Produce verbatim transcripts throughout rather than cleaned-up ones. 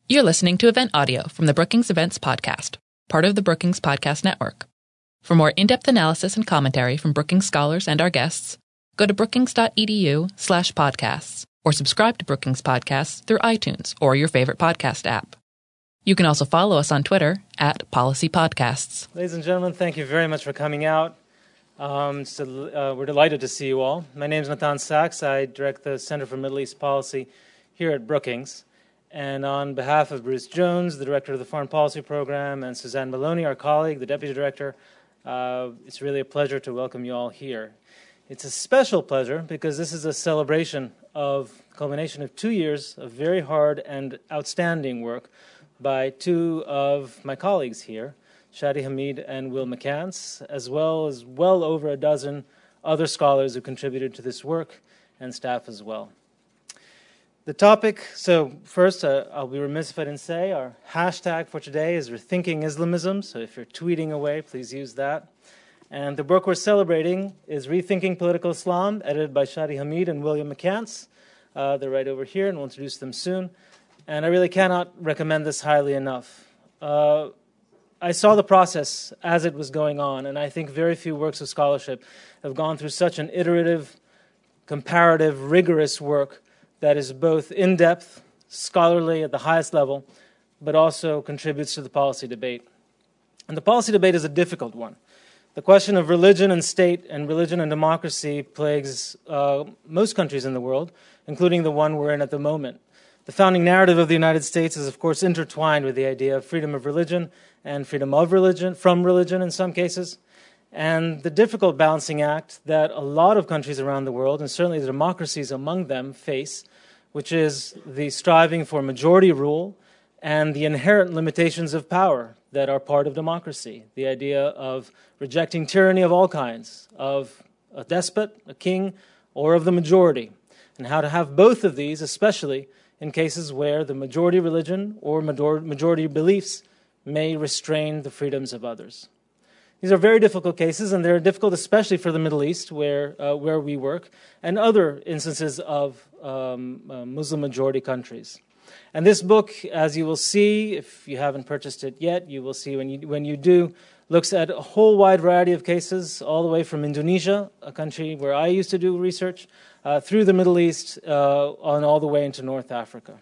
You're listening to event audio from the Brookings Events Podcast, part of the Brookings Podcast Network. For more in-depth analysis and commentary from Brookings scholars and our guests, go to brookings.edu slash podcasts or subscribe to Brookings Podcasts through iTunes or your favorite podcast app. You can also follow us on Twitter at Policy Podcasts. Ladies and gentlemen, thank you very much for coming out. Um, so, uh, we're delighted to see you all. My name is Matan Sachs. I direct the Center for Middle East Policy here at Brookings. And on behalf of Bruce Jones, the director of the Foreign Policy Program, and Suzanne Maloney, our colleague, the deputy director, uh, it's really a pleasure to welcome you all here. It's a special pleasure because this is a celebration of the culmination of two years of very hard and outstanding work by two of my colleagues here, Shadi Hamid and Will McCants, as well as well over a dozen other scholars who contributed to this work and staff as well. The topic, so first, uh, I'll be remiss if I didn't say, our hashtag for today is Rethinking Islamism, so if you're tweeting away, please use that. And the book we're celebrating is Rethinking Political Islam, edited by Shadi Hamid and William McCants. Uh, they're right over here, and we'll introduce them soon. And I really cannot recommend this highly enough. Uh, I saw the process as it was going on, and I think very few works of scholarship have gone through such an iterative, comparative, rigorous work that is both in-depth, scholarly at the highest level, but also contributes to the policy debate. And the policy debate is a difficult one. The question of religion and state and religion and democracy plagues uh, most countries in the world, including the one we're in at the moment. The founding narrative of the United States is, of course, intertwined with the idea of freedom of religion and freedom of religion, from religion in some cases, and the difficult balancing act that a lot of countries around the world, and certainly the democracies among them, face, which is the striving for majority rule and the inherent limitations of power that are part of democracy. The idea of rejecting tyranny of all kinds, of a despot, a king, or of the majority, and how to have both of these, especially in cases where the majority religion or majority beliefs may restrain the freedoms of others. These are very difficult cases, and they're difficult especially for the Middle East, where uh, where we work, and other instances of um, uh, Muslim-majority countries. And this book, as you will see, if you haven't purchased it yet, you will see when you when you do, looks at a whole wide variety of cases, all the way from Indonesia, a country where I used to do research, uh, through the Middle East, uh, on all the way into North Africa.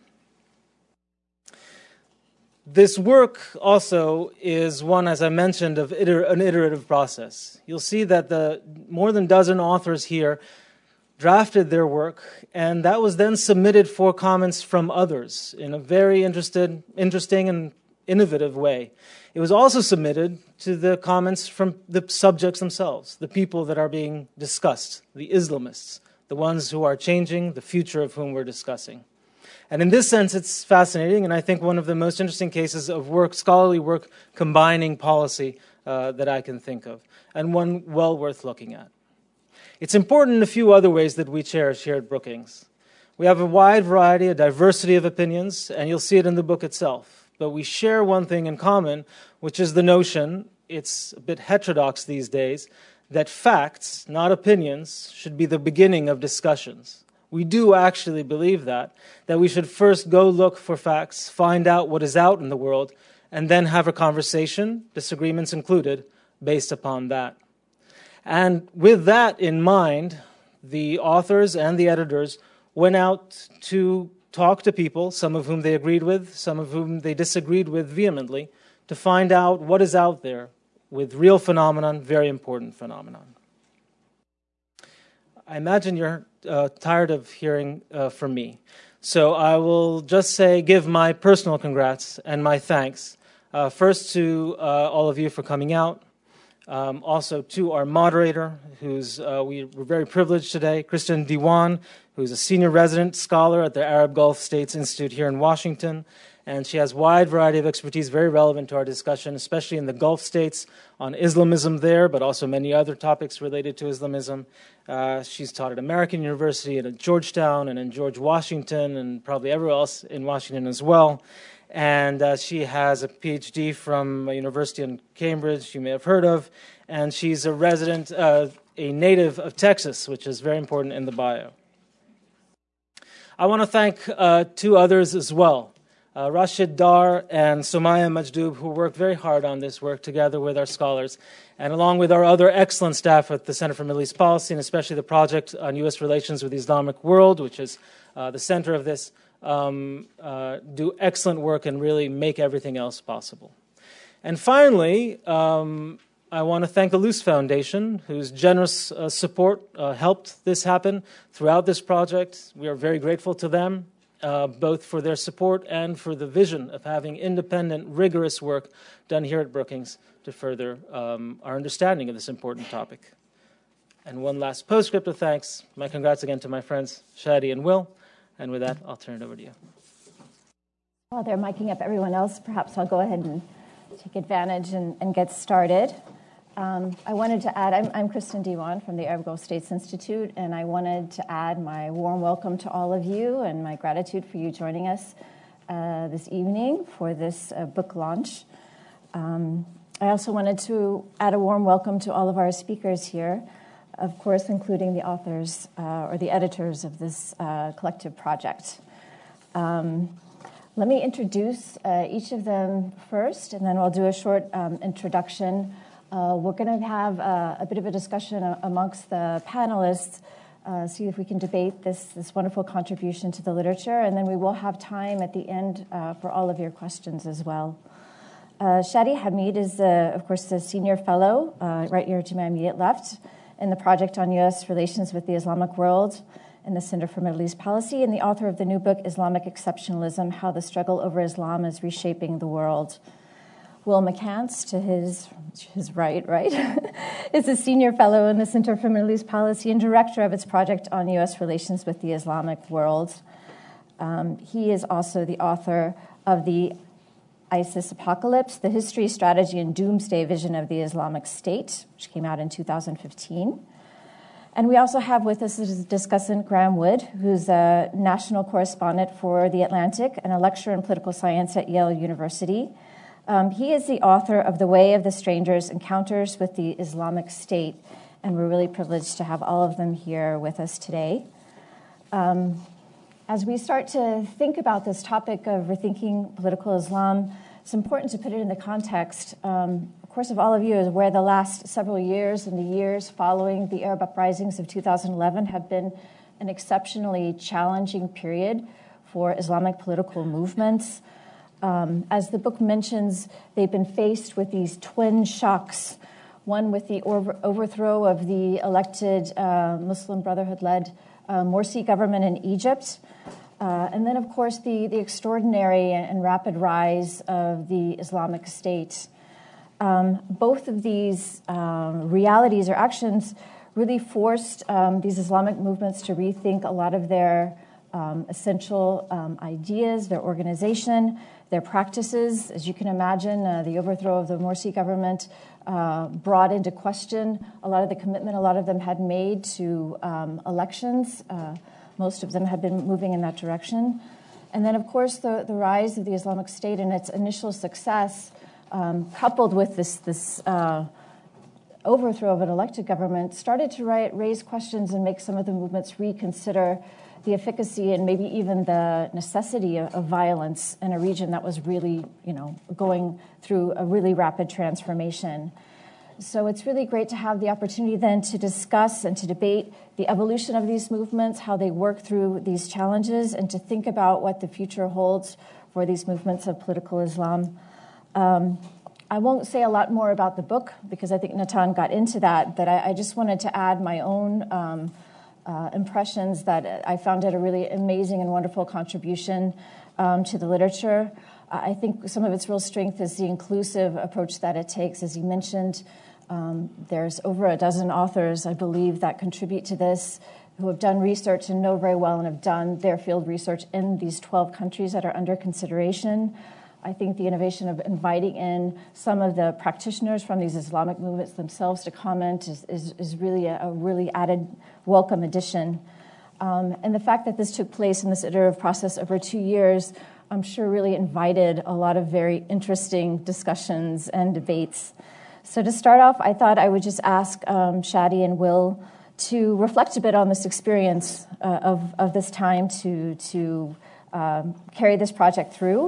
This work also is one, as I mentioned, of iter- an iterative process. You'll see that the more than dozen authors here drafted their work, and that was then submitted for comments from others in a very interested, interesting and innovative way. It was also submitted to the comments from the subjects themselves, the people that are being discussed, the Islamists, the ones who are changing the future of whom we're discussing. And in this sense, it's fascinating, and I think one of the most interesting cases of work, scholarly work, combining policy uh, that I can think of, and one well worth looking at. It's important in a few other ways that we cherish here at Brookings. We have a wide variety, a diversity of opinions, and you'll see it in the book itself. But we share one thing in common, which is the notion, it's a bit heterodox these days, that facts, not opinions, should be the beginning of discussions. We do actually believe that, that we should first go look for facts, find out what is out in the world, and then have a conversation, disagreements included, based upon that. And with that in mind, the authors and the editors went out to talk to people, some of whom they agreed with, some of whom they disagreed with vehemently, to find out what is out there with real phenomenon, very important phenomenon. I imagine you're uh, tired of hearing uh, from me. So I will just say, give my personal congrats and my thanks, uh, first to uh, all of you for coming out, um, also to our moderator, who's uh, we were very privileged today, Kristen Diwan, who's a senior resident scholar at the Arab Gulf States Institute here in Washington, and she has a wide variety of expertise very relevant to our discussion, especially in the Gulf states on Islamism there, but also many other topics related to Islamism. Uh, she's taught at American University and at Georgetown and in George Washington and probably everywhere else in Washington as well. And uh, she has a P H D from a university in Cambridge you may have heard of, and she's a resident, uh, a native of Texas, which is very important in the bio. I want to thank uh, two others as well. uh, Rashid Dar and Sumaya Majdoub, who worked very hard on this work together with our scholars, and along with our other excellent staff at the Center for Middle East Policy, and especially the project on U S relations with the Islamic world, which is uh, the center of this, um, uh, do excellent work and really make everything else possible. And finally, um, I want to thank the Luce Foundation, whose generous uh, support uh, helped this happen throughout this project. We are very grateful to them, uh, both for their support and for the vision of having independent, rigorous work done here at Brookings to further um, our understanding of this important topic. And one last postscript of thanks. My congrats again to my friends Shadi and Will. And with that, I'll turn it over to you. While they're miking up everyone else, perhaps I'll go ahead and take advantage and, and get started. Um, I wanted to add, I'm, I'm Kristen Diwan from the Arab Gulf States Institute, and I wanted to add my warm welcome to all of you and my gratitude for you joining us uh, this evening for this uh, book launch. Um, I also wanted to add a warm welcome to all of our speakers here, of course, including the authors uh, or the editors of this uh, collective project. Um, let me introduce uh, each of them first, and then I'll do a short um, introduction. Uh, we're going to have uh, a bit of a discussion amongst the panelists, uh, see if we can debate this, this wonderful contribution to the literature, and then we will have time at the end uh, for all of your questions as well. Uh, Shadi Hamid is, uh, of course, the senior fellow, uh, right here to my immediate left, in the project on U S relations with the Islamic world in the Center for Middle East Policy, and the author of the new book, Islamic Exceptionalism, How the Struggle Over Islam is Reshaping the World. Will McCants, to his, his right, right, is a senior fellow in the Center for Middle East Policy and director of its project on U S relations with the Islamic world. Um, he is also the author of the ISIS Apocalypse, the History, Strategy, and Doomsday Vision of the Islamic State, which came out in two thousand fifteen. And we also have with us as discussant Graham Wood, who's a national correspondent for The Atlantic and a lecturer in political science at Yale University. Um, he is the author of The Way of the Strangers, Encounters with the Islamic State, and we're really privileged to have all of them here with us today. Um, as we start to think about this topic of rethinking political Islam, it's important to put it in the context, um, of course, of all of you, is where the last several years and the years following the Arab uprisings of two thousand eleven have been an exceptionally challenging period for Islamic political movements. Um, as the book mentions, they've been faced with these twin shocks, one with the over- overthrow of the elected uh, Muslim Brotherhood-led uh, Morsi government in Egypt, uh, and then, of course, the, the extraordinary and rapid rise of the Islamic State. Um, both of these um, realities or actions really forced um, these Islamic movements to rethink a lot of their um, essential um, ideas, their organization, their practices. As you can imagine, uh, the overthrow of the Morsi government uh, brought into question a lot of the commitment a lot of them had made to um, elections. Uh, most of them had been moving in that direction. And then, of course, the, the rise of the Islamic State and its initial success, um, coupled with this, this uh, overthrow of an elected government, started to raise questions and make some of the movements reconsider the efficacy and maybe even the necessity of, of violence in a region that was really, you know, going through a really rapid transformation. So it's really great to have the opportunity then to discuss and to debate the evolution of these movements, how they work through these challenges, and to think about what the future holds for these movements of political Islam. Um, I won't say a lot more about the book because I think Natan got into that, but I, I just wanted to add my own um, Uh, impressions that I found it a really amazing and wonderful contribution um, to the literature. Uh, I think some of its real strength is the inclusive approach that it takes. As you mentioned, um, there's over a dozen authors, I believe, that contribute to this, who have done research and know very well and have done their field research in these twelve countries that are under consideration. I think the innovation of inviting in some of the practitioners from these Islamic movements themselves to comment is, is, is really a, a really added welcome addition. Um, and the fact that this took place in this iterative process over two years, I'm sure really invited a lot of very interesting discussions and debates. So to start off, I thought I would just ask um, Shadi and Will to reflect a bit on this experience uh, of, of this time, to, to um, carry this project through,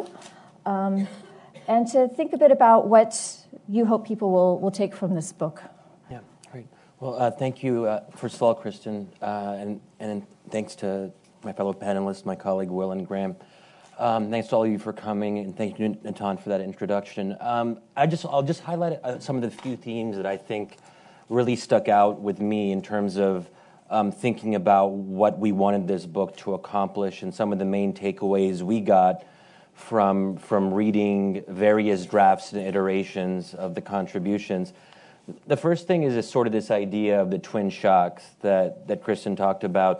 um, and to think a bit about what you hope people will, will take from this book. Yeah, great. Well, uh, thank you, uh, first of all, Kristen, uh, and, and thanks to my fellow panelists, my colleague Will and Graham. Um, thanks to all of you for coming, and thank you, Natan, for that introduction. Um, I just, I'll just highlight uh, some of the few themes that I think really stuck out with me in terms of um, thinking about what we wanted this book to accomplish and some of the main takeaways we got from from reading various drafts and iterations of the contributions. The first thing is this, sort of this idea of the twin shocks that, that Kristen talked about.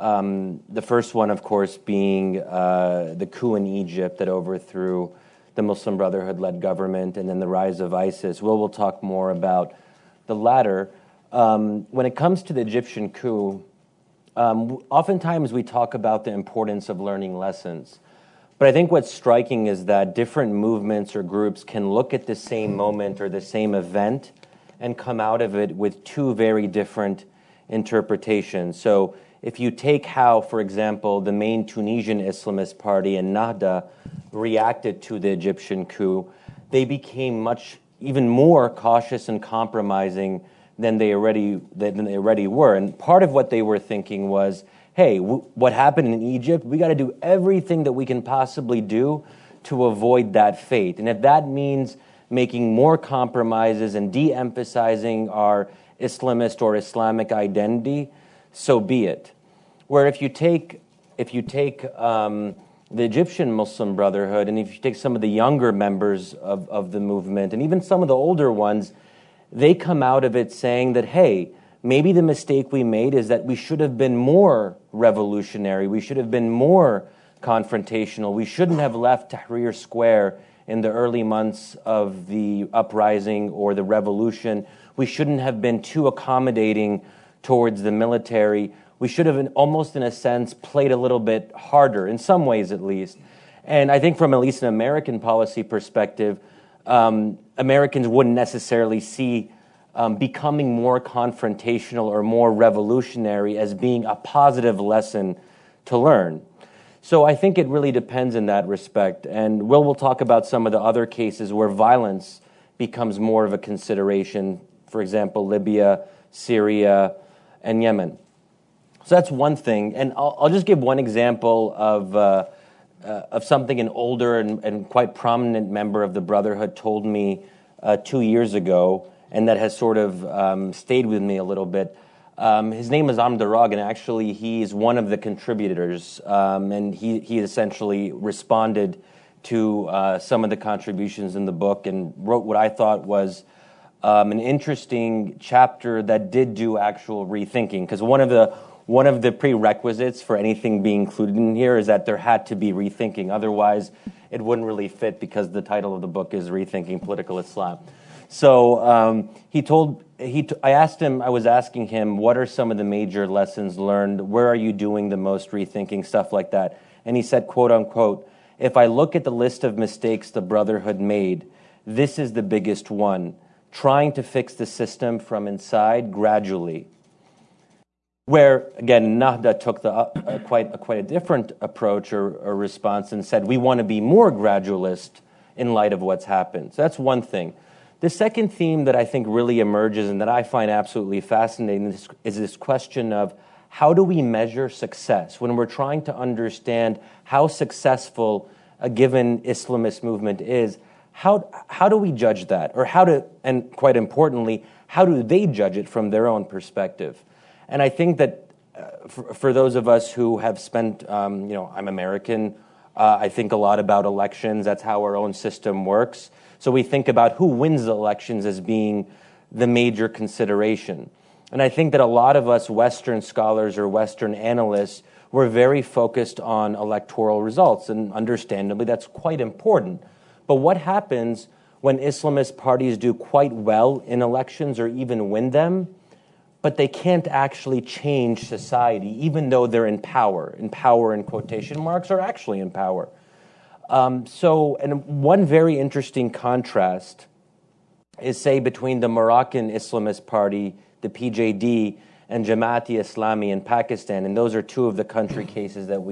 Um, the first one, of course, being uh, the coup in Egypt that overthrew the Muslim Brotherhood-led government, and then the rise of ISIS. Will will talk more about the latter. Um, when it comes to the Egyptian coup, um, oftentimes we talk about the importance of learning lessons. But I think what's striking is that different movements or groups can look at the same moment or the same event and come out of it with two very different interpretations. So if you take how, for example, the main Tunisian Islamist party and Nahda reacted to the Egyptian coup, they became much, even more cautious and compromising than they already than they already were. And part of what they were thinking was, hey, w- what happened in Egypt, we got to do everything that we can possibly do to avoid that fate. And if that means making more compromises and de-emphasizing our Islamist or Islamic identity, so be it. Where if you take if you take um, the Egyptian Muslim Brotherhood, and if you take some of the younger members of, of the movement, and even some of the older ones, they come out of it saying that, hey, maybe the mistake we made is that we should have been more revolutionary, we should have been more confrontational, we shouldn't have left Tahrir Square in the early months of the uprising or the revolution, we shouldn't have been too accommodating towards the military. We should have, almost in a sense, played a little bit harder, in some ways at least. And I think from at least an American policy perspective, um, Americans wouldn't necessarily see um, becoming more confrontational or more revolutionary as being a positive lesson to learn. So I think it really depends in that respect. And Will will talk about some of the other cases where violence becomes more of a consideration, for example, Libya, Syria, and Yemen. So that's one thing, and I'll, I'll just give one example of uh, uh, of something an older and, and quite prominent member of the Brotherhood told me uh, two years ago, and that has sort of um, stayed with me a little bit. Um, his name is Amr Darag, and actually he's one of the contributors, um, and he, he essentially responded to uh, some of the contributions in the book and wrote what I thought was um, an interesting chapter that did do actual rethinking, because one of the One of the prerequisites for anything being included in here is that there had to be rethinking. Otherwise, it wouldn't really fit because the title of the book is Rethinking Political Islam. So um, he told, he. T- I asked him, I was asking him, what are some of the major lessons learned? Where are you doing the most rethinking, stuff like that? And he said, quote unquote, if I look at the list of mistakes the Brotherhood made, this is the biggest one, trying to fix the system from inside gradually. Where, again, Nahda took the, uh, quite, uh, quite a different approach or, or response and said, we want to be more gradualist in light of what's happened. So that's one thing. The second theme that I think really emerges and that I find absolutely fascinating is, is this question of how do we measure success when we're trying to understand how successful a given Islamist movement is. How, how do we judge that? Or how do, and quite importantly, how do they judge it from their own perspective? And I think that uh, for, for those of us who have spent, um, you know, I'm American, uh, I think a lot about elections. That's how our own system works. So we think about who wins the elections as being the major consideration. And I think that a lot of us Western scholars or Western analysts were very focused on electoral results. And understandably, that's quite important. But what happens when Islamist parties do quite well in elections or even win them, but they can't actually change society, even though they're in power. In power, in quotation marks, are actually in power. Um, so, and one very interesting contrast is, say, between the Moroccan Islamist Party, the P J D, and Jamaat-e-Islami in Pakistan, and those are two of the country cases that we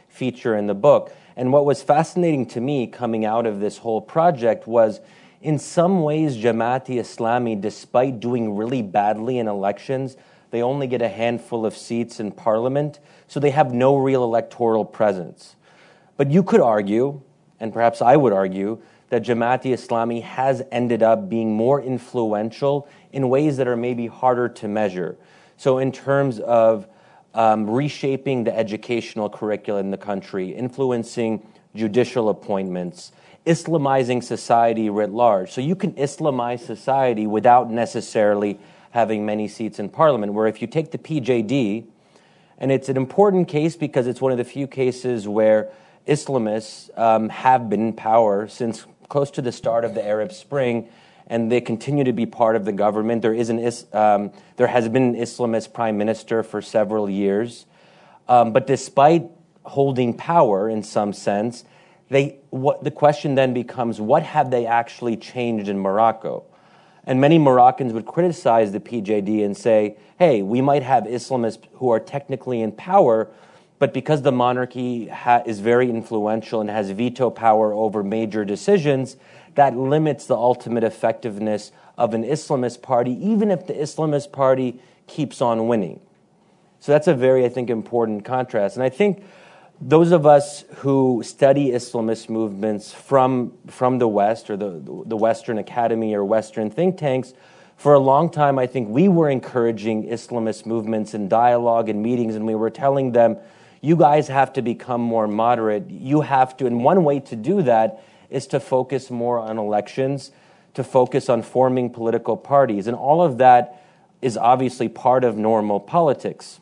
feature in the book. And what was fascinating to me coming out of this whole project was, in some ways, Jamaat-e-Islami, despite doing really badly in elections, they only get a handful of seats in parliament, so they have no real electoral presence. But you could argue, and perhaps I would argue, that Jamaat-e-Islami has ended up being more influential in ways that are maybe harder to measure. So in terms of um, reshaping the educational curricula in the country, influencing judicial appointments, Islamizing society writ large. So you can Islamize society without necessarily having many seats in parliament, where if you take the P J D, and it's an important case because it's one of the few cases where Islamists um, have been in power since close to the start of the Arab Spring, and they continue to be part of the government. There is an um, there has been an Islamist prime minister for several years, um, but despite holding power in some sense, they what the question then becomes: what have they actually changed in Morocco? And many Moroccans would criticize the P J D and say, "Hey, we might have Islamists who are technically in power, but because the monarchy ha- is very influential and has veto power over major decisions, that limits the ultimate effectiveness of an Islamist party, even if the Islamist party keeps on winning." So that's a very, I think, important contrast. And I think those of us who study Islamist movements from, from the West, or the, the Western Academy or Western think tanks, for a long time, I think we were encouraging Islamist movements in dialogue and meetings, and we were telling them, you guys have to become more moderate. You have to, and one way to do that is to focus more on elections, to focus on forming political parties. And all of that is obviously part of normal politics.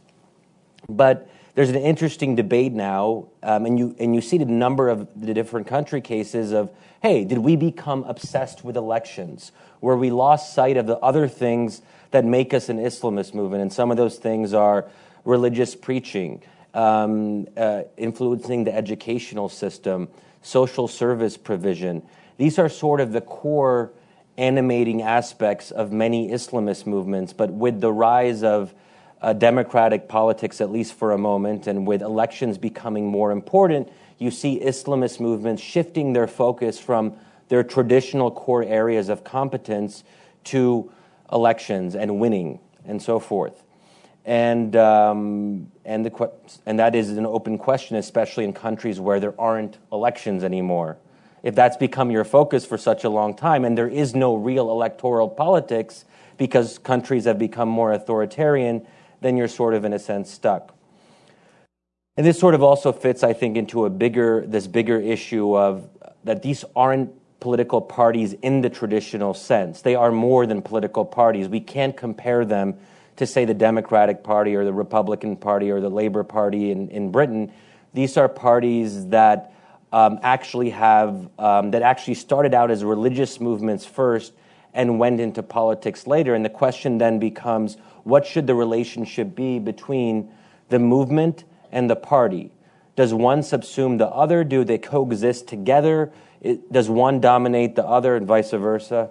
But there's an interesting debate now, um, and you and you see the number of the different country cases of, hey, did we become obsessed with elections, where we lost sight of the other things that make us an Islamist movement? And some of those things are religious preaching, Um, uh, influencing the educational system, social service provision. These are sort of the core animating aspects of many Islamist movements, but with the rise of uh, democratic politics, at least for a moment, and with elections becoming more important, you see Islamist movements shifting their focus from their traditional core areas of competence to elections and winning and so forth. And um, and the and that is an open question, especially in countries where there aren't elections anymore. If that's become your focus for such a long time, and there is no real electoral politics because countries have become more authoritarian, then you're sort of in a sense stuck. And this sort of also fits, I think, into a bigger this bigger issue of that these aren't political parties in the traditional sense. They are more than political parties. We can't compare them to, say, the Democratic Party or the Republican Party or the Labour Party in, in Britain. These are parties that um, actually have, um, that actually started out as religious movements first and went into politics later. And the question then becomes, what should the relationship be between the movement and the party? Does one subsume the other? Do they coexist together? It, does one dominate the other and vice versa?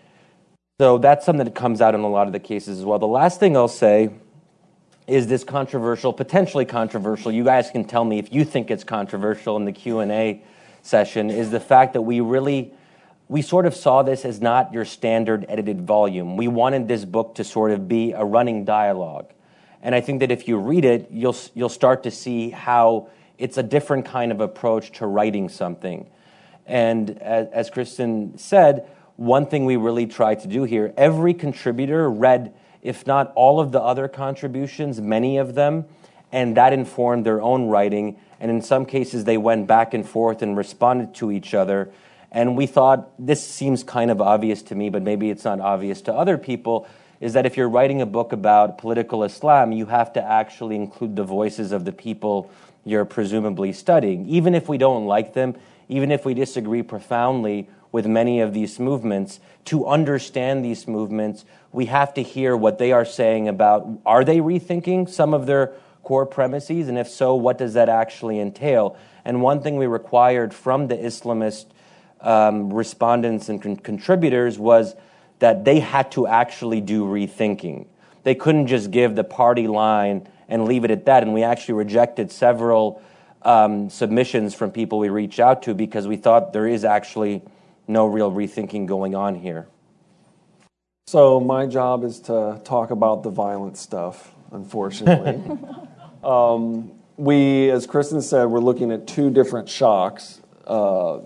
So that's something that comes out in a lot of the cases as well. The last thing I'll say is this controversial, potentially controversial, you guys can tell me if you think it's controversial in the Q and A session, is the fact that we really, we sort of saw this as not your standard edited volume. We wanted this book to sort of be a running dialogue. And I think that if you read it, you'll you'll start to see how it's a different kind of approach to writing something. And as, as Kristen said, one thing we really tried to do here, every contributor read, if not all of the other contributions, many of them, and that informed their own writing. And in some cases, they went back and forth and responded to each other. And we thought, this seems kind of obvious to me, but maybe it's not obvious to other people, is that if you're writing a book about political Islam, you have to actually include the voices of the people you're presumably studying. Even if we don't like them, even if we disagree profoundly with many of these movements, to understand these movements, we have to hear what they are saying about, are they rethinking some of their core premises? And if so, what does that actually entail? And one thing we required from the Islamist um, respondents and con- contributors was that they had to actually do rethinking. They couldn't just give the party line and leave it at that. And we actually rejected several um, submissions from people we reached out to because we thought there is actually no real rethinking going on here. So my job is to talk about the violent stuff, unfortunately. um, we, as Kristen said, we're looking at two different shocks uh,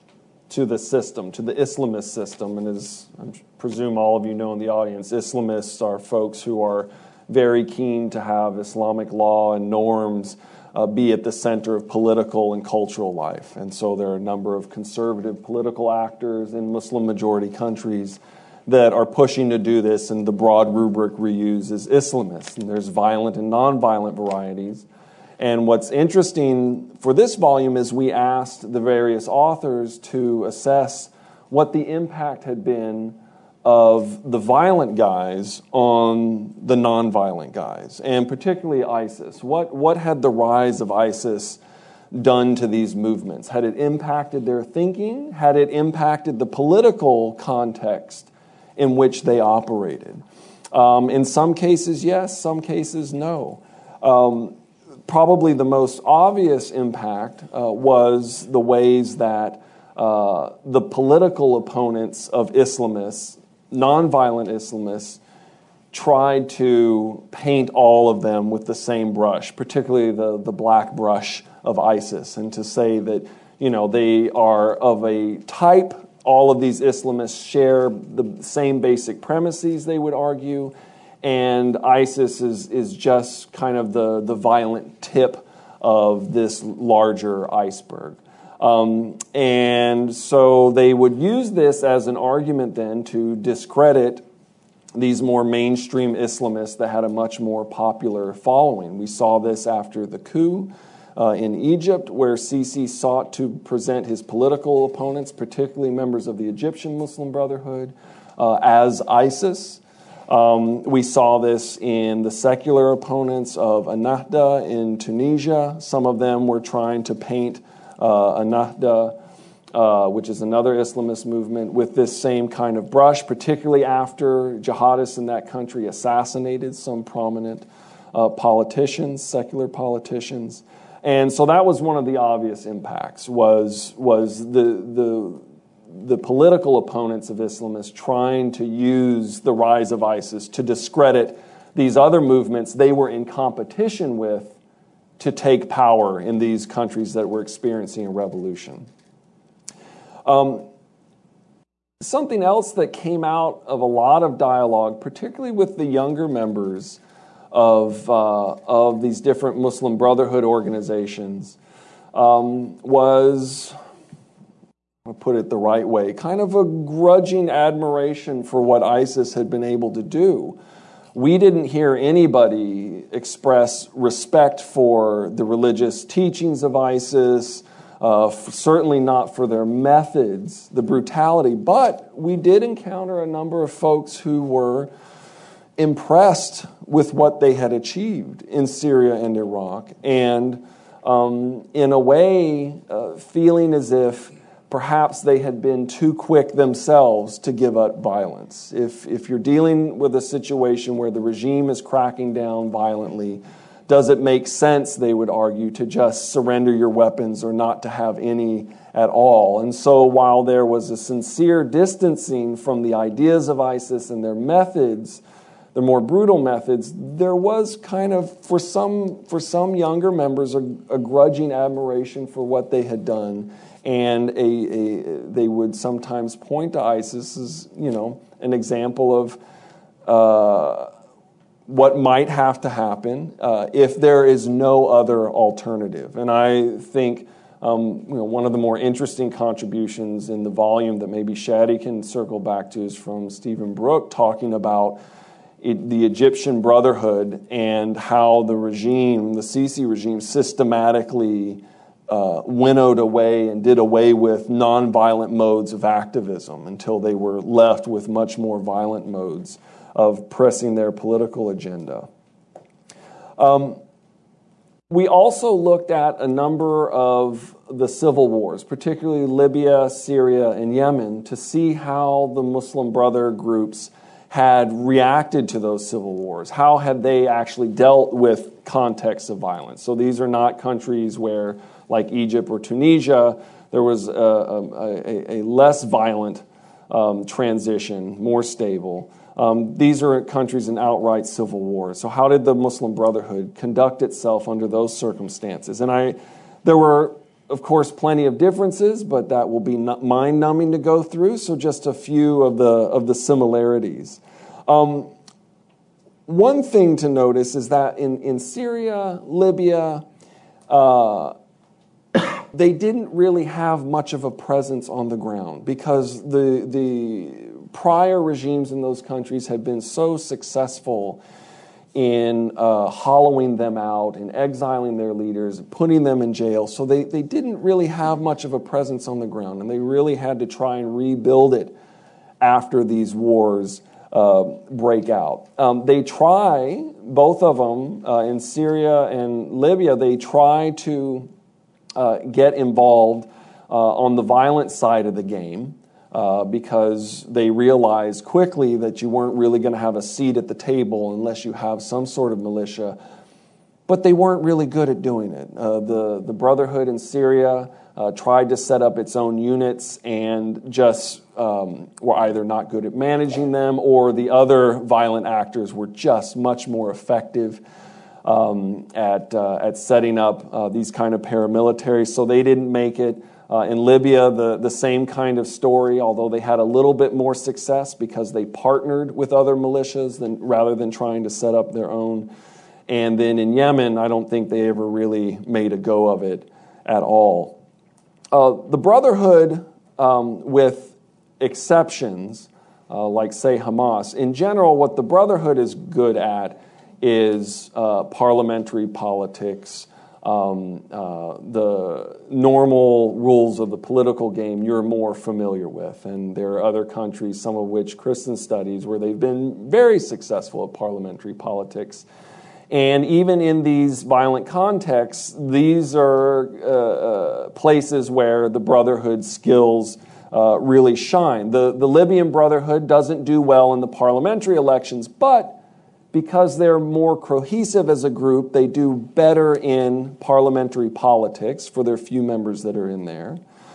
to the system, to the Islamist system. And as I presume all of you know in the audience, Islamists are folks who are very keen to have Islamic law and norms uh, be at the center of political and cultural life. And so there are a number of conservative political actors in Muslim-majority countries that are pushing to do this, and the broad rubric we use is Islamist. And there's violent and nonviolent varieties. And what's interesting for this volume is we asked the various authors to assess what the impact had been of the violent guys on the nonviolent guys, and particularly ISIS. What, what had the rise of ISIS done to these movements? Had it impacted their thinking? Had it impacted the political context in which they operated? Um, in some cases, yes. Some cases, no. Um, probably the most obvious impact uh, was the ways that uh, the political opponents of Islamists, nonviolent Islamists, tried to paint all of them with the same brush, particularly the, the black brush of ISIS, and to say that, you know, they are of a type. All of these Islamists share the same basic premises, they would argue, and ISIS is, is just kind of the, the violent tip of this larger iceberg. Um, and so they would use this as an argument then to discredit these more mainstream Islamists that had a much more popular following. We saw this after the coup Uh, in Egypt, where Sisi sought to present his political opponents, particularly members of the Egyptian Muslim Brotherhood, uh, as ISIS. Um, we saw this in the secular opponents of Ennahda in Tunisia. Some of them were trying to paint uh, Ennahda, uh, which is another Islamist movement, with this same kind of brush, particularly after jihadists in that country assassinated some prominent uh, politicians, secular politicians. And so that was one of the obvious impacts, was, was the, the, the political opponents of Islamists trying to use the rise of ISIS to discredit these other movements they were in competition with to take power in these countries that were experiencing a revolution. Um, something else that came out of a lot of dialogue, particularly with the younger members of uh, of these different Muslim Brotherhood organizations, um, was, I'll put it the right way, kind of a grudging admiration for what ISIS had been able to do. We didn't hear anybody express respect for the religious teachings of ISIS, uh, f- certainly not for their methods, the brutality, but we did encounter a number of folks who were impressed with what they had achieved in Syria and Iraq, and um, in a way uh, feeling as if perhaps they had been too quick themselves to give up violence. If, if you're dealing with a situation where the regime is cracking down violently, does it make sense, they would argue, to just surrender your weapons or not to have any at all? And so while there was a sincere distancing from the ideas of ISIS and their methods, the more brutal methods, there was kind of, for some for some younger members, a, a grudging admiration for what they had done, and a, a they would sometimes point to ISIS as, you know, an example of uh, what might have to happen uh, if there is no other alternative. And I think um, you know, one of the more interesting contributions in the volume that maybe Shadi can circle back to is from Stephen Brooke, talking about It, the Egyptian Brotherhood and how the regime, the Sisi regime, systematically uh, winnowed away and did away with nonviolent modes of activism until they were left with much more violent modes of pressing their political agenda. Um, we also looked at a number of the civil wars, particularly Libya, Syria, and Yemen, to see how the Muslim Brother groups had reacted to those civil wars? How had they actually dealt with contexts of violence? So these are not countries where, like Egypt or Tunisia, there was a, a, a less violent um, transition, more stable. Um, these are countries in outright civil wars. So how did the Muslim Brotherhood conduct itself under those circumstances? And I, there were, of course, plenty of differences, but that will be mind-numbing to go through. So just a few of the of the similarities. Um, one thing to notice is that in, in Syria, Libya, uh, they didn't really have much of a presence on the ground because the the prior regimes in those countries had been so successful in uh, hollowing them out, in exiling their leaders, putting them in jail. So they, they didn't really have much of a presence on the ground, and they really had to try and rebuild it after these wars uh, break out. Um, they try, both of them, uh, in Syria and Libya, they try to uh, get involved uh, on the violent side of the game. Uh, because they realized quickly that you weren't really going to have a seat at the table unless you have some sort of militia. But they weren't really good at doing it. Uh, the, the Brotherhood in Syria uh, tried to set up its own units and just um, were either not good at managing them, or the other violent actors were just much more effective um, at, uh, at setting up uh, these kind of paramilitaries. So they didn't make it. Uh, in Libya, the, the same kind of story, although they had a little bit more success because they partnered with other militias than, rather than trying to set up their own. And then in Yemen, I don't think they ever really made a go of it at all. Uh, the Brotherhood, um, with exceptions, uh, like, say, Hamas, in general, what the Brotherhood is good at is uh, parliamentary politics. Um, uh, the normal rules of the political game you're more familiar with. And there are other countries, some of which Kristen studies, where they've been very successful at parliamentary politics. And even in these violent contexts, these are uh, uh, places where the Brotherhood skills uh, really shine. The, the Libyan Brotherhood doesn't do well in the parliamentary elections, but because they're more cohesive as a group, they do better in parliamentary politics for their few members that are in there.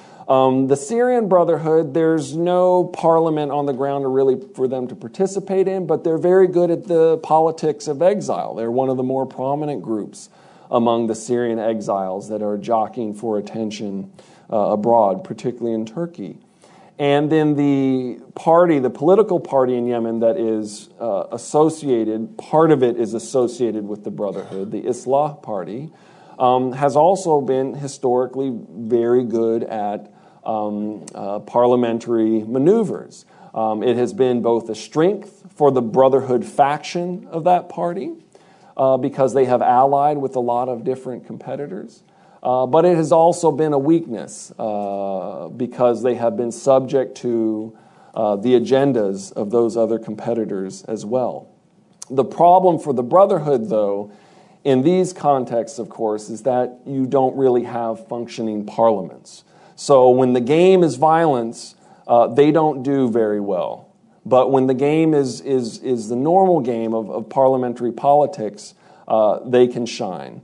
Um, the Syrian Brotherhood, there's no parliament on the ground to really for them to participate in, but they're very good at the politics of exile. They're one of the more prominent groups among the Syrian exiles that are jockeying for attention uh, abroad, particularly in Turkey. And then the party, the political party in Yemen that is uh, associated, part of it is associated with the Brotherhood, the Islah Party, um, has also been historically very good at um, uh, parliamentary maneuvers. Um, it has been both a strength for the Brotherhood faction of that party uh, because they have allied with a lot of different competitors. Uh, but it has also been a weakness uh, because they have been subject to uh, the agendas of those other competitors as well. The problem for the Brotherhood, though, in these contexts, of course, is that you don't really have functioning parliaments. So when the game is violence, uh, they don't do very well. But when the game is is is the normal game of, of parliamentary politics, uh, they can shine.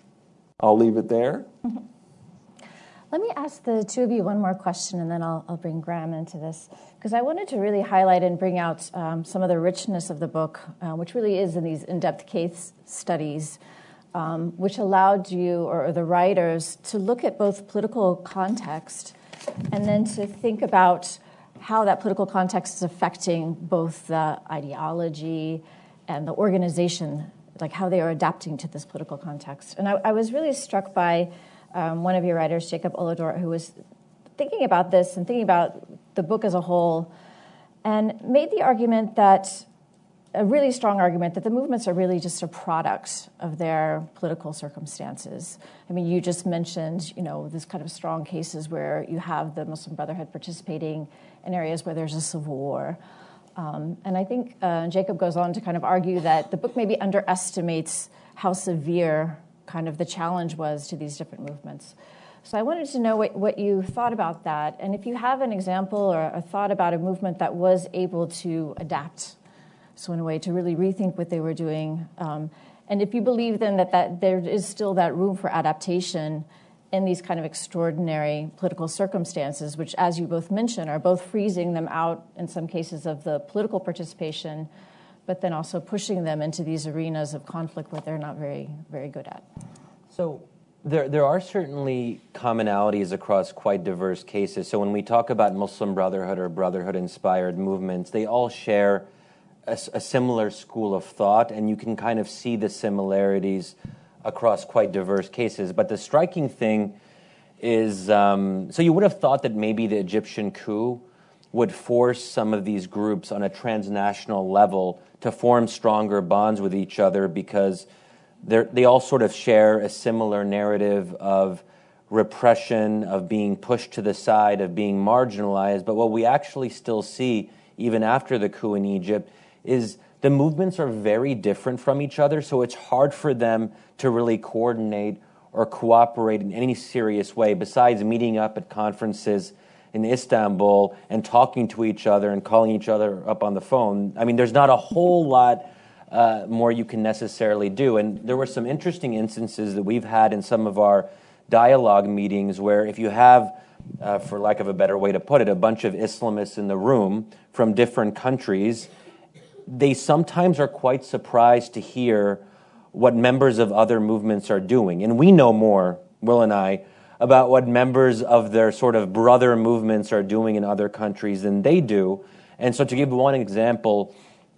I'll leave it there. Mm-hmm. Let me ask the two of you one more question, and then I'll, I'll bring Graham into this, because I wanted to really highlight and bring out um, some of the richness of the book, uh, which really is in these in-depth case studies, um, which allowed you, or, or the writers, to look at both political context and then to think about how that political context is affecting both the ideology and the organization, like how they are adapting to this political context. And I, I was really struck by um, one of your writers, Jacob Olador, who was thinking about this and thinking about the book as a whole, and made the argument that, a really strong argument, that the movements are really just a product of their political circumstances. I mean, you just mentioned, you know, this kind of strong cases where you have the Muslim Brotherhood participating in areas where there's a civil war. Um, and I think uh, Jacob goes on to kind of argue that the book maybe underestimates how severe kind of the challenge was to these different movements. So I wanted to know what, what you thought about that, and if you have an example or a thought about a movement that was able to adapt So in a way, to really rethink what they were doing. Um, and if you believe then that, that there is still that room for adaptation in these kind of extraordinary political circumstances, which, as you both mentioned, are both freezing them out in some cases of the political participation, but then also pushing them into these arenas of conflict where they're not very, very good at. So there, there are certainly commonalities across quite diverse cases. So when we talk about Muslim Brotherhood or Brotherhood-inspired movements, they all share a, a similar school of thought, and you can kind of see the similarities across quite diverse cases. But the striking thing is, um, so you would have thought that maybe the Egyptian coup would force some of these groups on a transnational level to form stronger bonds with each other because they're, they all sort of share a similar narrative of repression, of being pushed to the side, of being marginalized. But what we actually still see, even after the coup in Egypt, is the movements are very different from each other, so it's hard for them to really coordinate or cooperate in any serious way besides meeting up at conferences in Istanbul and talking to each other and calling each other up on the phone. I mean, there's not a whole lot uh, more you can necessarily do. And there were some interesting instances that we've had in some of our dialogue meetings where if you have, uh, for lack of a better way to put it, a bunch of Islamists in the room from different countries, they sometimes are quite surprised to hear what members of other movements are doing. And we know more, Will and I, about what members of their sort of brother movements are doing in other countries than they do. And so to give one example,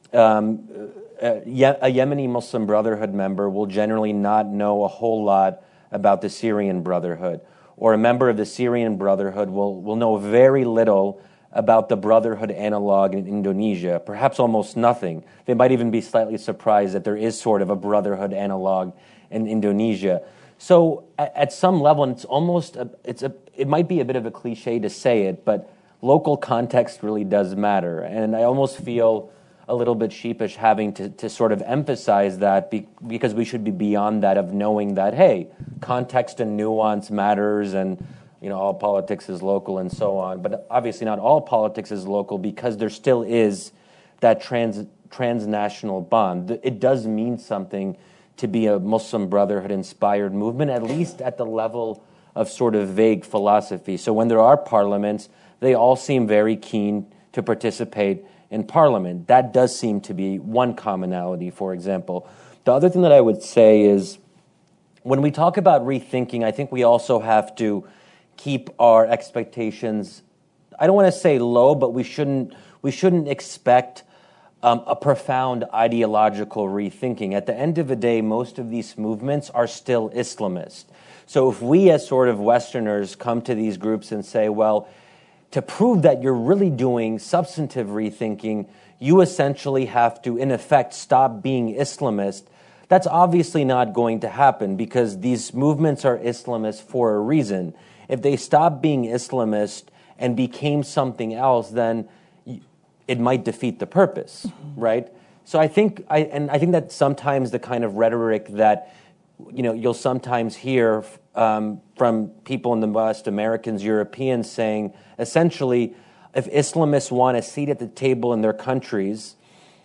um, a, a Yemeni Muslim Brotherhood member will generally not know a whole lot about the Syrian Brotherhood. Or a member of the Syrian Brotherhood will, will know very little about the Brotherhood analog in Indonesia, perhaps almost nothing. They might even be slightly surprised that there is sort of a Brotherhood analog in Indonesia. So at, at some level, and it's almost, a, it's a, it might be a bit of a cliche to say it, but local context really does matter. And I almost feel a little bit sheepish having to, to sort of emphasize that be, because we should be beyond that of knowing that, hey, context and nuance matters and you know, all politics is local and so on. But obviously not all politics is local because there still is that trans transnational bond. It does mean something to be a Muslim Brotherhood-inspired movement, at least at the level of sort of vague philosophy. So when there are parliaments, they all seem very keen to participate in parliament. That does seem to be one commonality, for example. The other thing that I would say is when we talk about rethinking, I think we also have to keep our expectations, I don't want to say low, but we shouldn't we shouldn't expect um, a profound ideological rethinking. At the end of the day, most of these movements are still Islamist. So if we as sort of Westerners come to these groups and say, well, to prove that you're really doing substantive rethinking, you essentially have to, in effect, stop being Islamist, that's obviously not going to happen because these movements are Islamist for a reason. If they stopped being Islamist and became something else, then it might defeat the purpose, right? So I think, I, and I think that sometimes the kind of rhetoric that you know you'll sometimes hear um, from people in the West, Americans, Europeans, saying essentially, if Islamists want a seat at the table in their countries,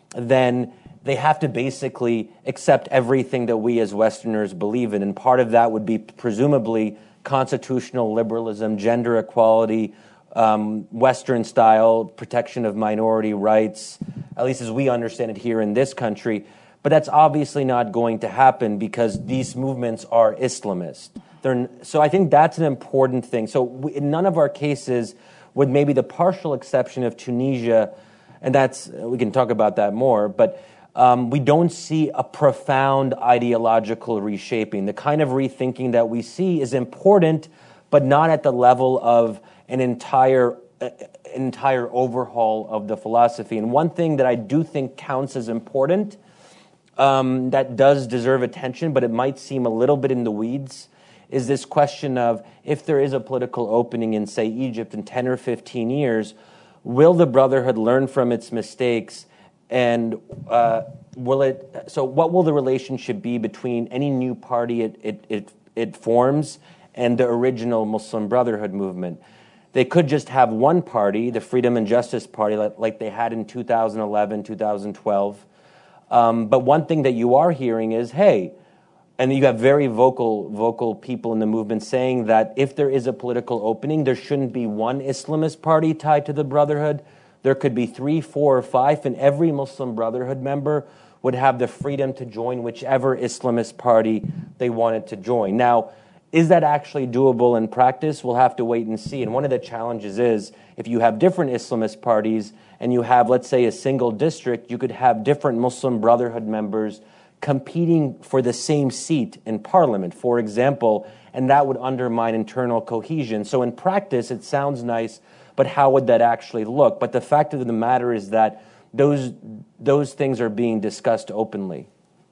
then they have to basically accept everything that we as Westerners believe in, and part of that would be presumably constitutional liberalism, gender equality, um, Western-style protection of minority rights, at least as we understand it here in this country. But that's obviously not going to happen because these movements are Islamist. They're, so I think that's an important thing. So we, in none of our cases, with maybe the partial exception of Tunisia, and that's we can talk about that more, but Um, we don't see a profound ideological reshaping. The kind of rethinking that we see is important, but not at the level of an entire uh, entire overhaul of the philosophy. And one thing that I do think counts as important, um, that does deserve attention, but it might seem a little bit in the weeds, is this question of if there is a political opening in, say, Egypt in ten or fifteen years, will the Brotherhood learn from its mistakes? And uh, will it? So, what will the relationship be between any new party it, it it it forms and the original Muslim Brotherhood movement? They could just have one party, the Freedom and Justice Party, like, like they had in two thousand eleven, two thousand twelve. Um, but one thing that you are hearing is, hey, and you have very vocal vocal people in the movement saying that if there is a political opening, there shouldn't be one Islamist party tied to the Brotherhood. There could be three, four, or five, and every Muslim Brotherhood member would have the freedom to join whichever Islamist party they wanted to join. Now, is that actually doable in practice? We'll have to wait and see. And one of the challenges is, if you have different Islamist parties and you have, let's say, a single district, you could have different Muslim Brotherhood members competing for the same seat in parliament, for example, and that would undermine internal cohesion. So in practice, it sounds nice, but how would that actually look? But the fact of the matter is that those those things are being discussed openly.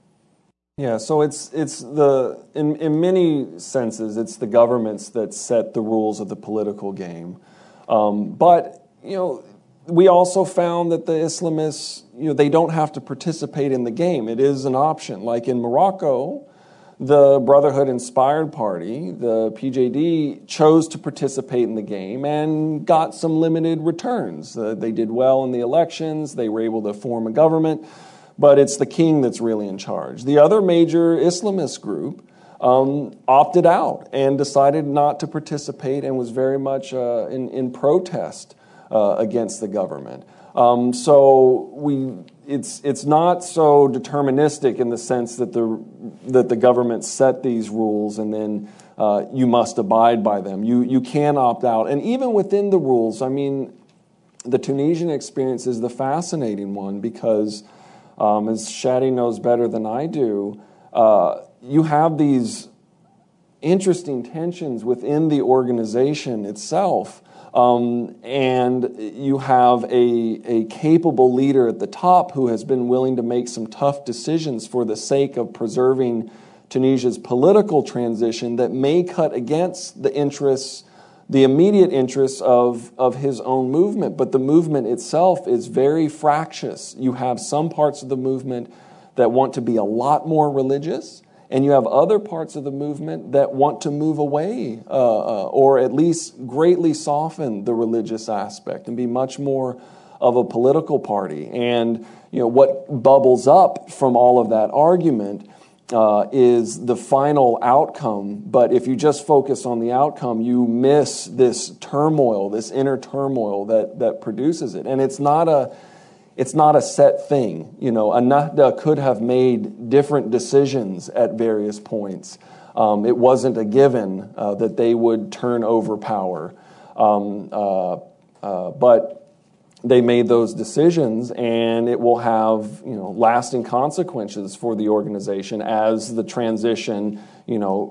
Yeah, so it's it's the in in many senses it's the governments that set the rules of the political game, um, but you know we also found that the Islamists, you know, they don't have to participate in the game. It is an option. Like in Morocco, the Brotherhood-inspired party, the P J D, chose to participate in the game and got some limited returns. Uh, they did well in the elections. They were able to form a government. But it's the king that's really in charge. The other major Islamist group um, opted out and decided not to participate and was very much uh, in, in protest uh, against the government. Um, so we, it's it's not so deterministic in the sense that the that the government set these rules and then uh, you must abide by them. You you can opt out, and even within the rules, I mean, the Tunisian experience is the fascinating one because. Um, as Shadi knows better than I do, uh, you have these interesting tensions within the organization itself, um, and you have a, a capable leader at the top who has been willing to make some tough decisions for the sake of preserving Tunisia's political transition that may cut against the interests the immediate interests of, of his own movement. But the movement itself is very fractious. You have some parts of the movement that want to be a lot more religious, and you have other parts of the movement that want to move away uh, uh, or at least greatly soften the religious aspect and be much more of a political party. And you know what bubbles up from all of that argument Uh, is the final outcome, but if you just focus on the outcome, you miss this turmoil, this inner turmoil that that produces it. And it's not a it's not a set thing. You know, Ennahda could have made different decisions at various points. Um, it wasn't a given uh, that they would turn over power, um, uh, uh, but they made those decisions, and it will have, you know, lasting consequences for the organization as the transition, you know,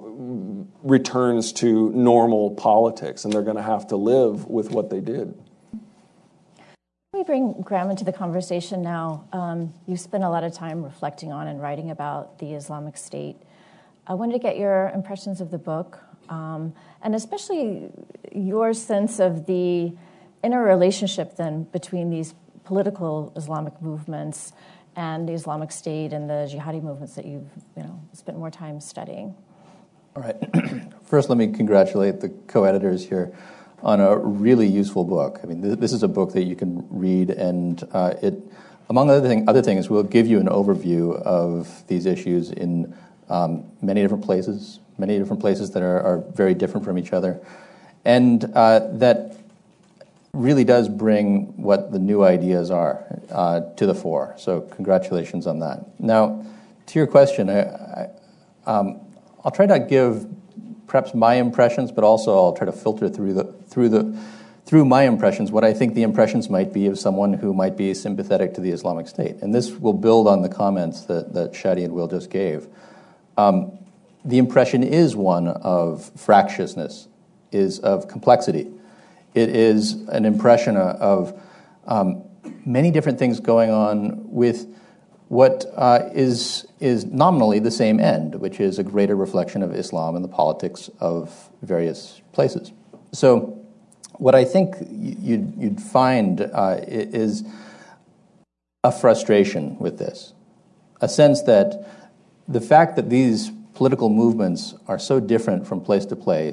returns to normal politics, and they're going to have to live with what they did. Let me bring Graham into the conversation now. Um, you spent a lot of time reflecting on and writing about the Islamic State. I wanted to get your impressions of the book, um, and especially your sense of the interrelationship then between these political Islamic movements and the Islamic State and the jihadi movements that you've you know spent more time studying. All right. First, let me congratulate the co-editors here on a really useful book. I mean, th- this is a book that you can read, and uh, it, among other, thing, other things, will give you an overview of these issues in um, many different places, many different places that are, are very different from each other, and uh, that really does bring what the new ideas are uh, to the fore. So congratulations on that. Now, to your question, I, I, um, I'll try to give perhaps my impressions, but also I'll try to filter through the through the through my impressions what I think the impressions might be of someone who might be sympathetic to the Islamic State. And this will build on the comments that, that Shadi and Will just gave. Um, the impression is one of fractiousness, is of complexity. It is an impression of um, many different things going on with what uh, is is nominally the same end, which is a greater reflection of Islam and the politics of various places. So what I think you'd, you'd find uh, is a frustration with this, a sense that the fact that these political movements are so different from place to place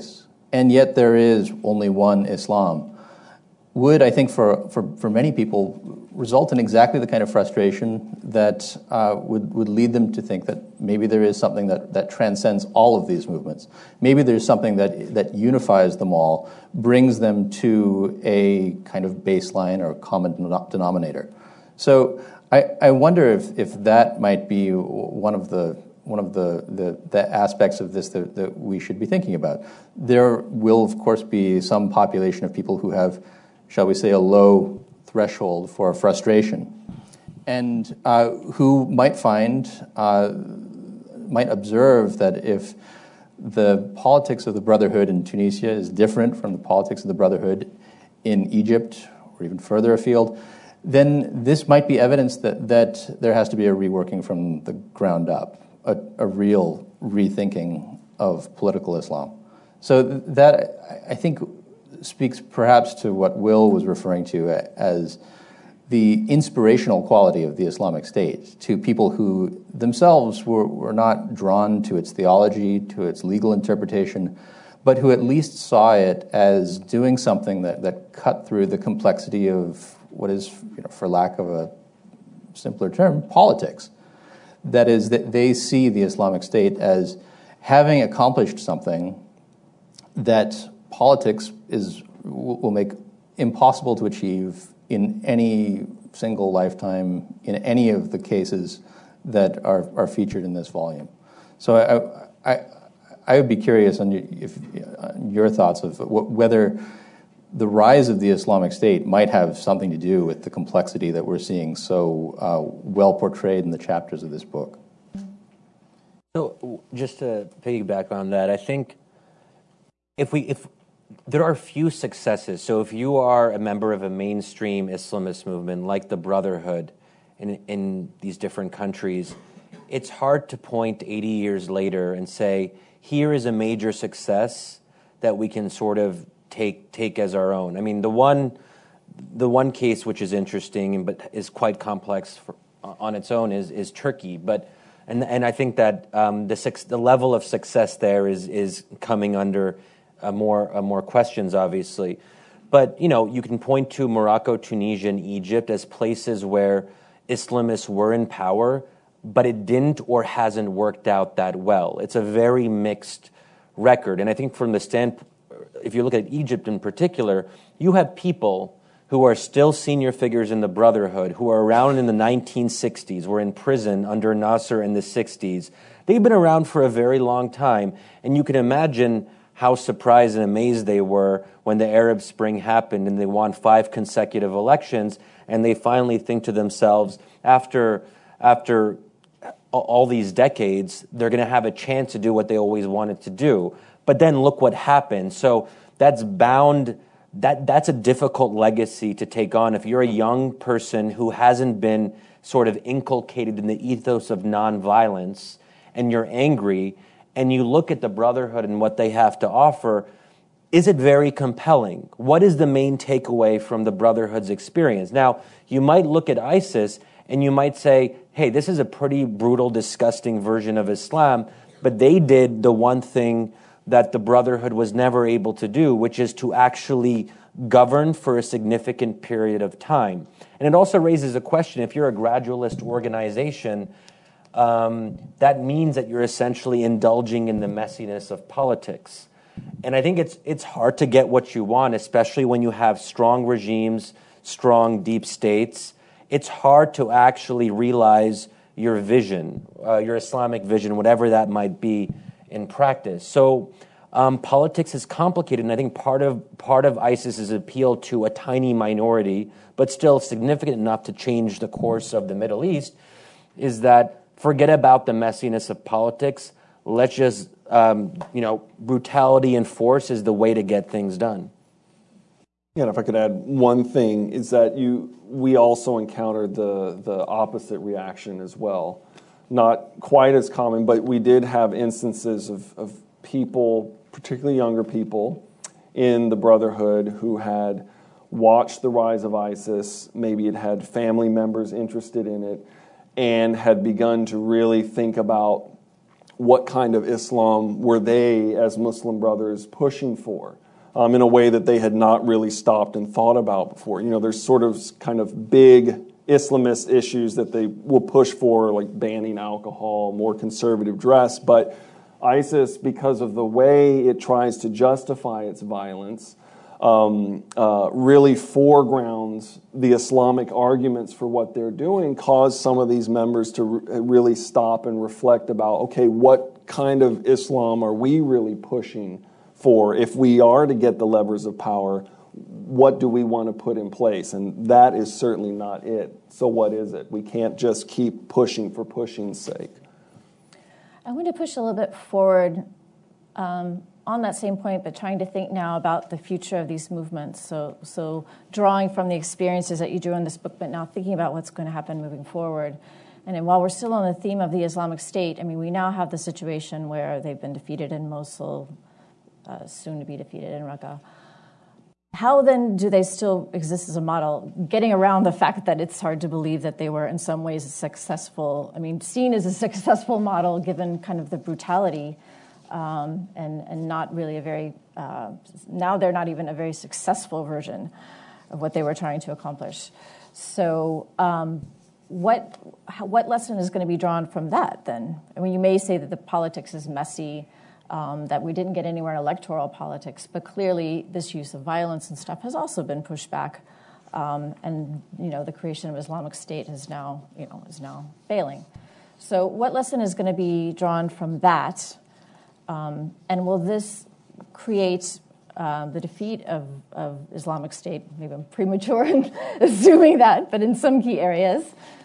and yet there is only one Islam, would, I think, for, for, for many people, result in exactly the kind of frustration that uh, would, would lead them to think that maybe there is something that, that transcends all of these movements. Maybe there's something that, that unifies them all, brings them to a kind of baseline or common denominator. So I, I wonder if, if that might be one of the one of the, the, the aspects of this that, that we should be thinking about. There will, of course, be some population of people who have, shall we say, a low threshold for frustration, and uh, who might find, uh, might observe that if the politics of the Brotherhood in Tunisia is different from the politics of the Brotherhood in Egypt, or even further afield, then this might be evidence that, that there has to be a reworking from the ground up, a, a real rethinking of political Islam. So that, I think, speaks perhaps to what Will was referring to as the inspirational quality of the Islamic State to people who themselves were, were not drawn to its theology, to its legal interpretation, but who at least saw it as doing something that, that cut through the complexity of what is, you know, for lack of a simpler term, politics. That is, that they see the Islamic State as having accomplished something that politics is will make impossible to achieve in any single lifetime, in any of the cases that are, are featured in this volume. So I, I, I would be curious on your, if, on your thoughts of whether the rise of the Islamic State might have something to do with the complexity that we're seeing so uh, well portrayed in the chapters of this book. So just to piggyback on that, I think if we if there are few successes. So if you are a member of a mainstream Islamist movement like the Brotherhood in in these different countries, it's hard to point eighty years later and say, here is a major success that we can sort of take take as our own. I mean, the one the one case which is interesting but is quite complex for, on its own is is Turkey. But and and I think that um, the the level of success there is is coming under uh, more uh, more questions, obviously. But you know, you can point to Morocco, Tunisia, and Egypt as places where Islamists were in power, but it didn't or hasn't worked out that well. It's a very mixed record, and I think from the standpoint, if you look at Egypt in particular, you have people who are still senior figures in the Brotherhood, who are around in the nineteen sixties, were in prison under Nasser in the sixties. They've been around for a very long time, and you can imagine how surprised and amazed they were when the Arab Spring happened and they won five consecutive elections, and they finally think to themselves, after, after all these decades, they're going to have a chance to do what they always wanted to do. But then look what happened. So that's bound, that that's a difficult legacy to take on if you're a young person who hasn't been sort of inculcated in the ethos of nonviolence, and you're angry, and you look at the Brotherhood and what they have to offer. Is it very compelling? What is the main takeaway from the Brotherhood's experience? Now, you might look at ISIS and you might say, hey, this is a pretty brutal, disgusting version of Islam, but they did the one thing that the Brotherhood was never able to do, which is to actually govern for a significant period of time. And it also raises a question, if you're a gradualist organization, um, that means that you're essentially indulging in the messiness of politics. And I think it's it's hard to get what you want, especially when you have strong regimes, strong deep states. It's hard to actually realize your vision, uh, your Islamic vision, whatever that might be, in practice. So um, politics is complicated, and I think part of part of ISIS's appeal to a tiny minority, but still significant enough to change the course of the Middle East, is that forget about the messiness of politics. Let's just, um, you know, brutality and force is the way to get things done. Yeah, and if I could add one thing, is that you we also encountered the the opposite reaction as well. Not quite as common, but we did have instances of, of people, particularly younger people, in the Brotherhood who had watched the rise of ISIS, maybe it had family members interested in it, and had begun to really think about what kind of Islam were they, as Muslim Brothers, pushing for, um, in a way that they had not really stopped and thought about before. You know, there's sort of kind of big Islamist issues that they will push for, like banning alcohol, more conservative dress, but ISIS, because of the way it tries to justify its violence, um, uh, really foregrounds the Islamic arguments for what they're doing, cause some of these members to re- really stop and reflect about, okay, what kind of Islam are we really pushing for? If we are to get the levers of power, what do we want to put in place? And that is certainly not it. So what is it? We can't just keep pushing for pushing's sake. I want to push a little bit forward um, on that same point, but trying to think now about the future of these movements. So, so drawing from the experiences that you drew in this book, but now thinking about what's going to happen moving forward. And then while we're still on the theme of the Islamic State, I mean, we now have the situation where they've been defeated in Mosul, uh, soon to be defeated in Raqqa. How then do they still exist as a model, getting around the fact that it's hard to believe that they were in some ways successful, I mean, seen as a successful model given kind of the brutality um, and, and not really a very, uh, now they're not even a very successful version of what they were trying to accomplish. So um, what, what lesson is going to be drawn from that then? I mean, you may say that the politics is messy, Um, that we didn't get anywhere in electoral politics, but clearly this use of violence and stuff has also been pushed back, um, and you know the creation of Islamic State is now you know is now failing. So, what lesson is going to be drawn from that, um, and will this create uh, the defeat of, of Islamic State? Maybe I'm premature in assuming that, but in some key areas,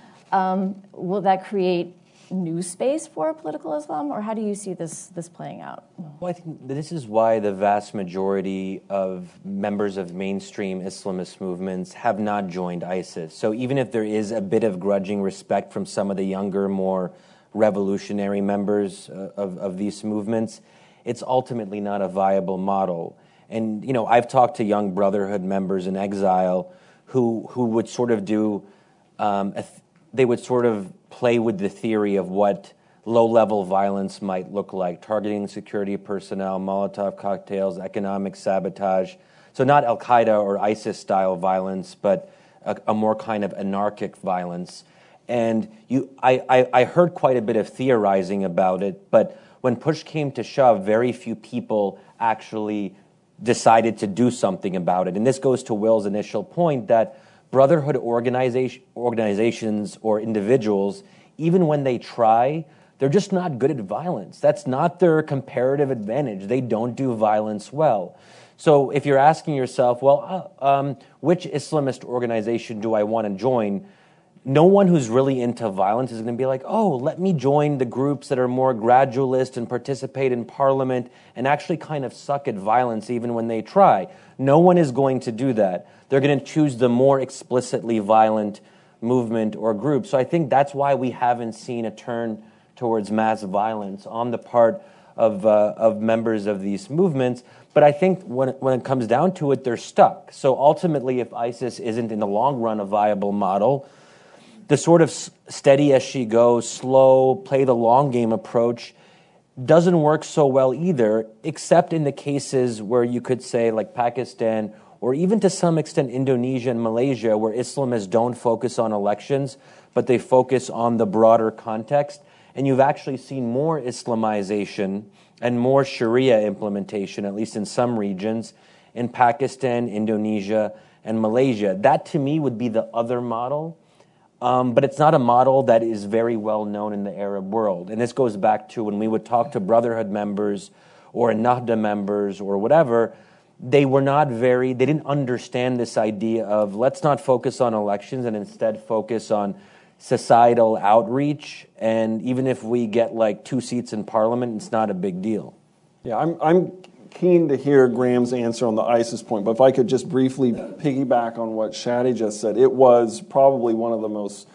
um, will that create new space for political Islam, or how do you see this this playing out? Well, I think this is why the vast majority of members of mainstream Islamist movements have not joined ISIS. So even if there is a bit of grudging respect from some of the younger, more revolutionary members uh, of, of these movements, it's ultimately not a viable model. And, you know, I've talked to young Brotherhood members in exile who, who would sort of do, um, a th- they would sort of play with the theory of what low-level violence might look like, targeting security personnel, Molotov cocktails, economic sabotage. So not Al-Qaeda or ISIS-style violence, but a, a more kind of anarchic violence. And you, I, I, I heard quite a bit of theorizing about it, but when push came to shove, very few people actually decided to do something about it. And this goes to Will's initial point that Brotherhood organization, organizations or individuals, even when they try, they're just not good at violence. That's not their comparative advantage. They don't do violence well. So if you're asking yourself, well, uh, um, which Islamist organization do I want to join? No one who's really into violence is going to be like, oh, let me join the groups that are more gradualist and participate in parliament and actually kind of suck at violence even when they try. No one is going to do that. They're going to choose the more explicitly violent movement or group. So I think that's why we haven't seen a turn towards mass violence on the part of uh, of members of these movements. But I think when it, when it comes down to it, they're stuck. So ultimately, if ISIS isn't in the long run a viable model, the sort of steady as she goes, slow, play the long game approach doesn't work so well either, except in the cases where you could say like Pakistan or even to some extent Indonesia and Malaysia, where Islamists don't focus on elections, but they focus on the broader context. And you've actually seen more Islamization and more Sharia implementation, at least in some regions, in Pakistan, Indonesia, and Malaysia. That, to me, would be the other model. Um, but it's not a model that is very well known in the Arab world. And this goes back to when we would talk to Brotherhood members or Nahda members or whatever, they were not very, they didn't understand this idea of let's not focus on elections and instead focus on societal outreach. And even if we get like two seats in parliament, it's not a big deal. Yeah, I'm I'm keen to hear Graham's answer on the ISIS point, but if I could just briefly piggyback on what Shadi just said, it was probably one of the most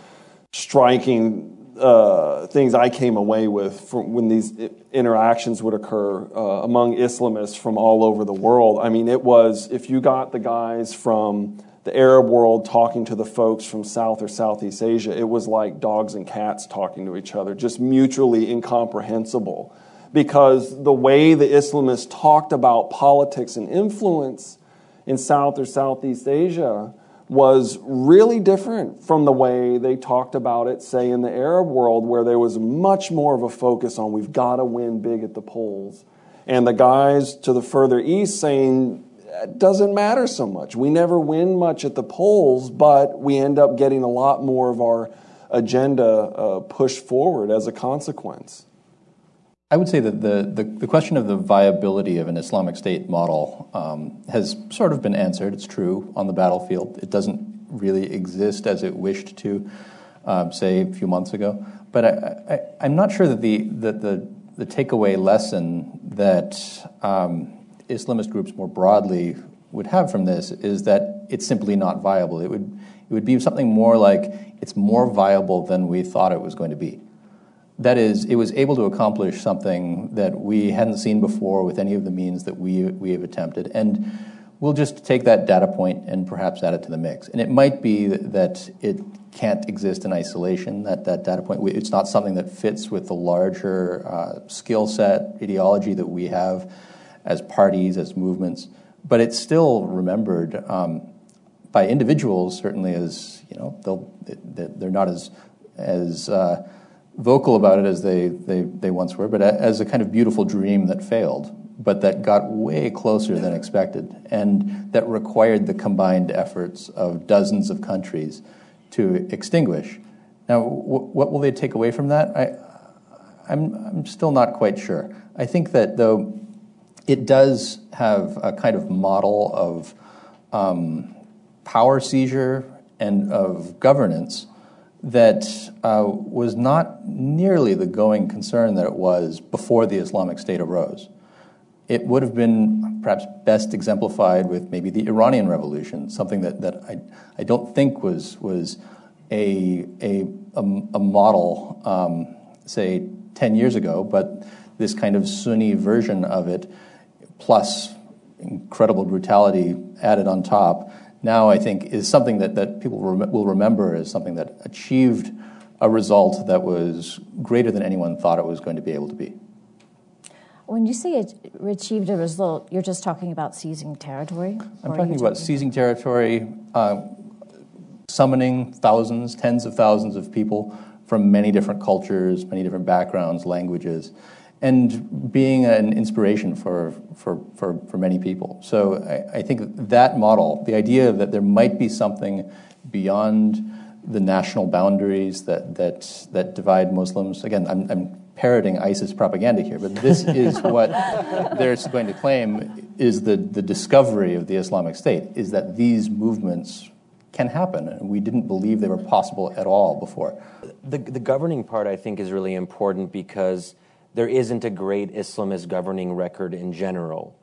striking uh, things I came away with from when these interactions would occur uh, among Islamists from all over the world. I mean, it was, if you got the guys from the Arab world talking to the folks from South or Southeast Asia, it was like dogs and cats talking to each other, just mutually incomprehensible. Because the way the Islamists talked about politics and influence in South or Southeast Asia was really different from the way they talked about it, say, in the Arab world, where there was much more of a focus on we've got to win big at the polls. And the guys to the further east saying, it doesn't matter so much. We never win much at the polls, but we end up getting a lot more of our agenda uh, pushed forward as a consequence. I would say that the, the, the question of the viability of an Islamic State model um, has sort of been answered. It's true on the battlefield. It doesn't really exist as it wished to, um, say, a few months ago. But I, I, I'm not sure that the, that the, the takeaway lesson that um, Islamist groups more broadly would have from this is that it's simply not viable. It would, it would be something more like it's more viable than we thought it was going to be. That is, it was able to accomplish something that we hadn't seen before with any of the means that we we have attempted. And we'll just take that data point and perhaps add it to the mix. And it might be that it can't exist in isolation, that, that data point. It's not something that fits with the larger uh, skill set, ideology that we have as parties, as movements. But it's still remembered um, by individuals, certainly as, you know, they'll, they're not as... as uh, vocal about it as they, they, they once were, but as a kind of beautiful dream that failed, but that got way closer than expected, and that required the combined efforts of dozens of countries to extinguish. Now, w- what will they take away from that? I, I'm, I'm still not quite sure. I think that, though, it does have a kind of model of um, power seizure and of governance that uh, was not nearly the going concern that it was before the Islamic State arose. It would have been perhaps best exemplified with maybe the Iranian Revolution, something that, that I, I don't think was was a, a, a, a model, um, say, ten years ago, but this kind of Sunni version of it, plus incredible brutality added on top, now I think is something that, that people rem- will remember as something that achieved a result that was greater than anyone thought it was going to be able to be. When you say it achieved a result, you're just talking about seizing territory? I'm talking about seizing territory, uh, summoning thousands, tens of thousands of people from many different cultures, many different backgrounds, languages, and being an inspiration for for, for, for many people. So I, I think that model, the idea that there might be something beyond the national boundaries that that that divide Muslims. Again, I'm, I'm parroting ISIS propaganda here, but this is what they're going to claim is the, the discovery of the Islamic State, is that these movements can happen, and we didn't believe they were possible at all before. The, the governing part, I think, is really important because there isn't a great Islamist governing record in general.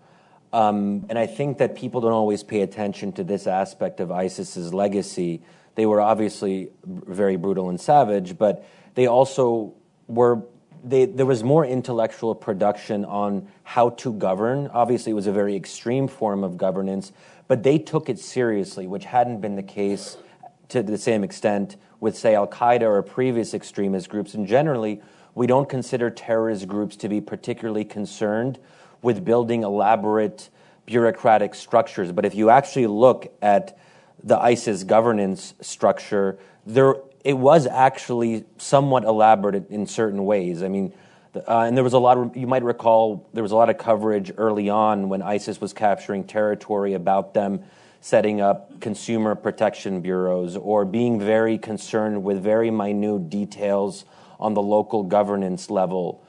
Um, and I think that people don't always pay attention to this aspect of ISIS's legacy. They were obviously very brutal and savage, but they also were, they, there was more intellectual production on how to govern. Obviously, it was a very extreme form of governance, but they took it seriously, which hadn't been the case to the same extent with, say, Al-Qaeda or previous extremist groups. And generally, we don't consider terrorist groups to be particularly concerned with building elaborate bureaucratic structures. But if you actually look at the ISIS governance structure, there it was actually somewhat elaborate in certain ways. I mean, uh, and there was a lot of, you might recall, there was a lot of coverage early on when ISIS was capturing territory about them setting up consumer protection bureaus or being very concerned with very minute details on the local governance level.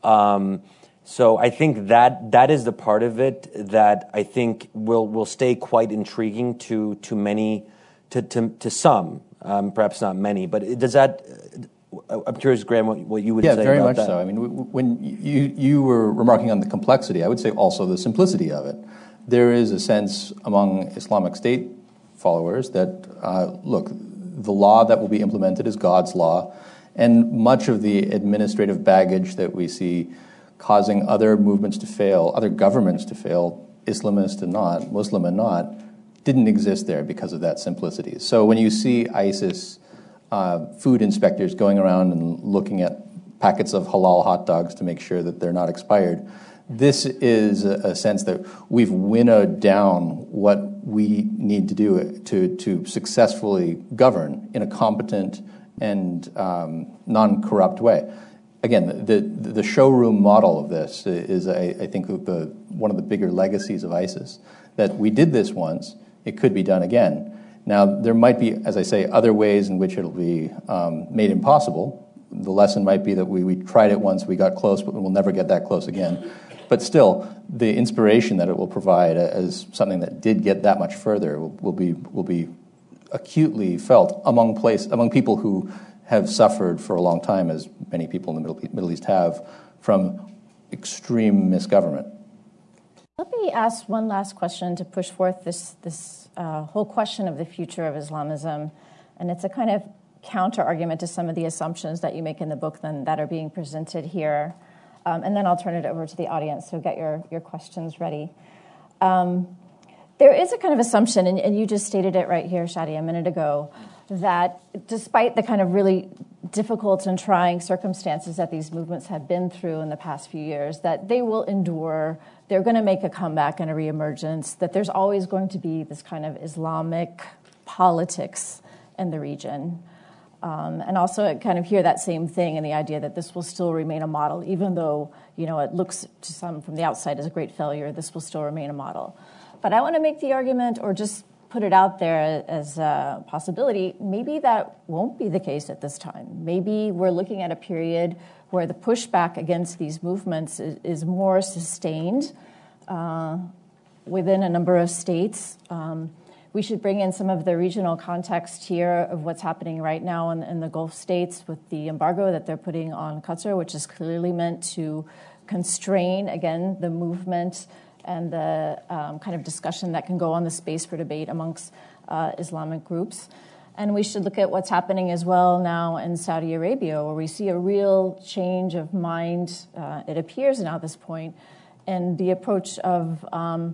Um, so I think that that is the part of it that I think will will stay quite intriguing to to many, to to, to some, um, perhaps not many. But does that? I'm curious, Graham, what, what you would yeah, say very about much that. so. I mean, when you you were remarking on the complexity, I would say also the simplicity of it. There is a sense among Islamic State followers that uh, look, the law that will be implemented is God's law. And much of the administrative baggage that we see causing other movements to fail, other governments to fail, Islamist and not, Muslim and not, didn't exist there because of that simplicity. So when you see ISIS uh, food inspectors going around and looking at packets of halal hot dogs to make sure that they're not expired, this is a, a sense that we've winnowed down what we need to do to, to successfully govern in a competent and um, non-corrupt way. Again, the the showroom model of this is, I, I think, the one of the bigger legacies of ISIS, that we did this once, it could be done again. Now, there might be, as I say, other ways in which it'll be um, made impossible. The lesson might be that we, we tried it once, we got close, but we'll never get that close again. But still, the inspiration that it will provide as something that did get that much further will, will be will be acutely felt among place among people who have suffered for a long time, as many people in the Middle, Middle East have, from extreme misgovernment. Let me ask one last question to push forth this this uh, whole question of the future of Islamism, and it's a kind of counter-argument to some of the assumptions that you make in the book then, that are being presented here. Um, and then I'll turn it over to the audience, so get your, your questions ready. Um, there is a kind of assumption, and, and you just stated it right here, Shadi, a minute ago, that despite the kind of really difficult and trying circumstances that these movements have been through in the past few years, that they will endure, they're going to make a comeback and a reemergence, that there's always going to be this kind of Islamic politics in the region. Um, and also I kind of hear that same thing in the idea that this will still remain a model, even though, you know, it looks to some from the outside as a great failure, this will still remain a model. But I want to make the argument, or just put it out there as a possibility, maybe that won't be the case at this time. Maybe we're looking at a period where the pushback against these movements is, is more sustained uh, within a number of states. Um, we should bring in some of the regional context here of what's happening right now in, in the Gulf states with the embargo that they're putting on Qatar, which is clearly meant to constrain, again, the movement and the um, kind of discussion that can go on, the space for debate amongst uh, Islamic groups. And we should look at what's happening as well now in Saudi Arabia, where we see a real change of mind, uh, it appears now at this point, in the approach of um,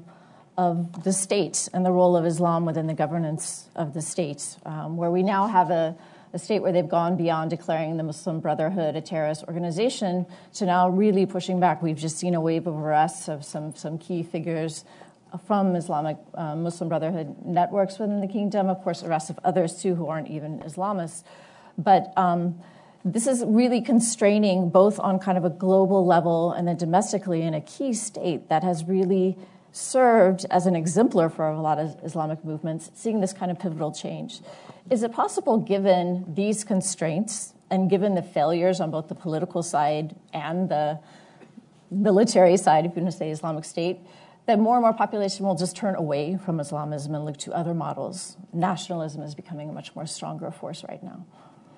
of the state and the role of Islam within the governance of the state, um, where we now have a, a state where they've gone beyond declaring the Muslim Brotherhood a terrorist organization to now really pushing back. We've just seen a wave of arrests of some, some key figures from Islamic uh, Muslim Brotherhood networks within the kingdom, of course, arrests of others too who aren't even Islamists. But um, this is really constraining both on kind of a global level and then domestically in a key state that has really served as an exemplar for a lot of Islamic movements, seeing this kind of pivotal change. Is it possible, given these constraints and given the failures on both the political side and the military side, if you want to say Islamic State, that more and more population will just turn away from Islamism and look to other models? Nationalism is becoming a much more stronger force right now.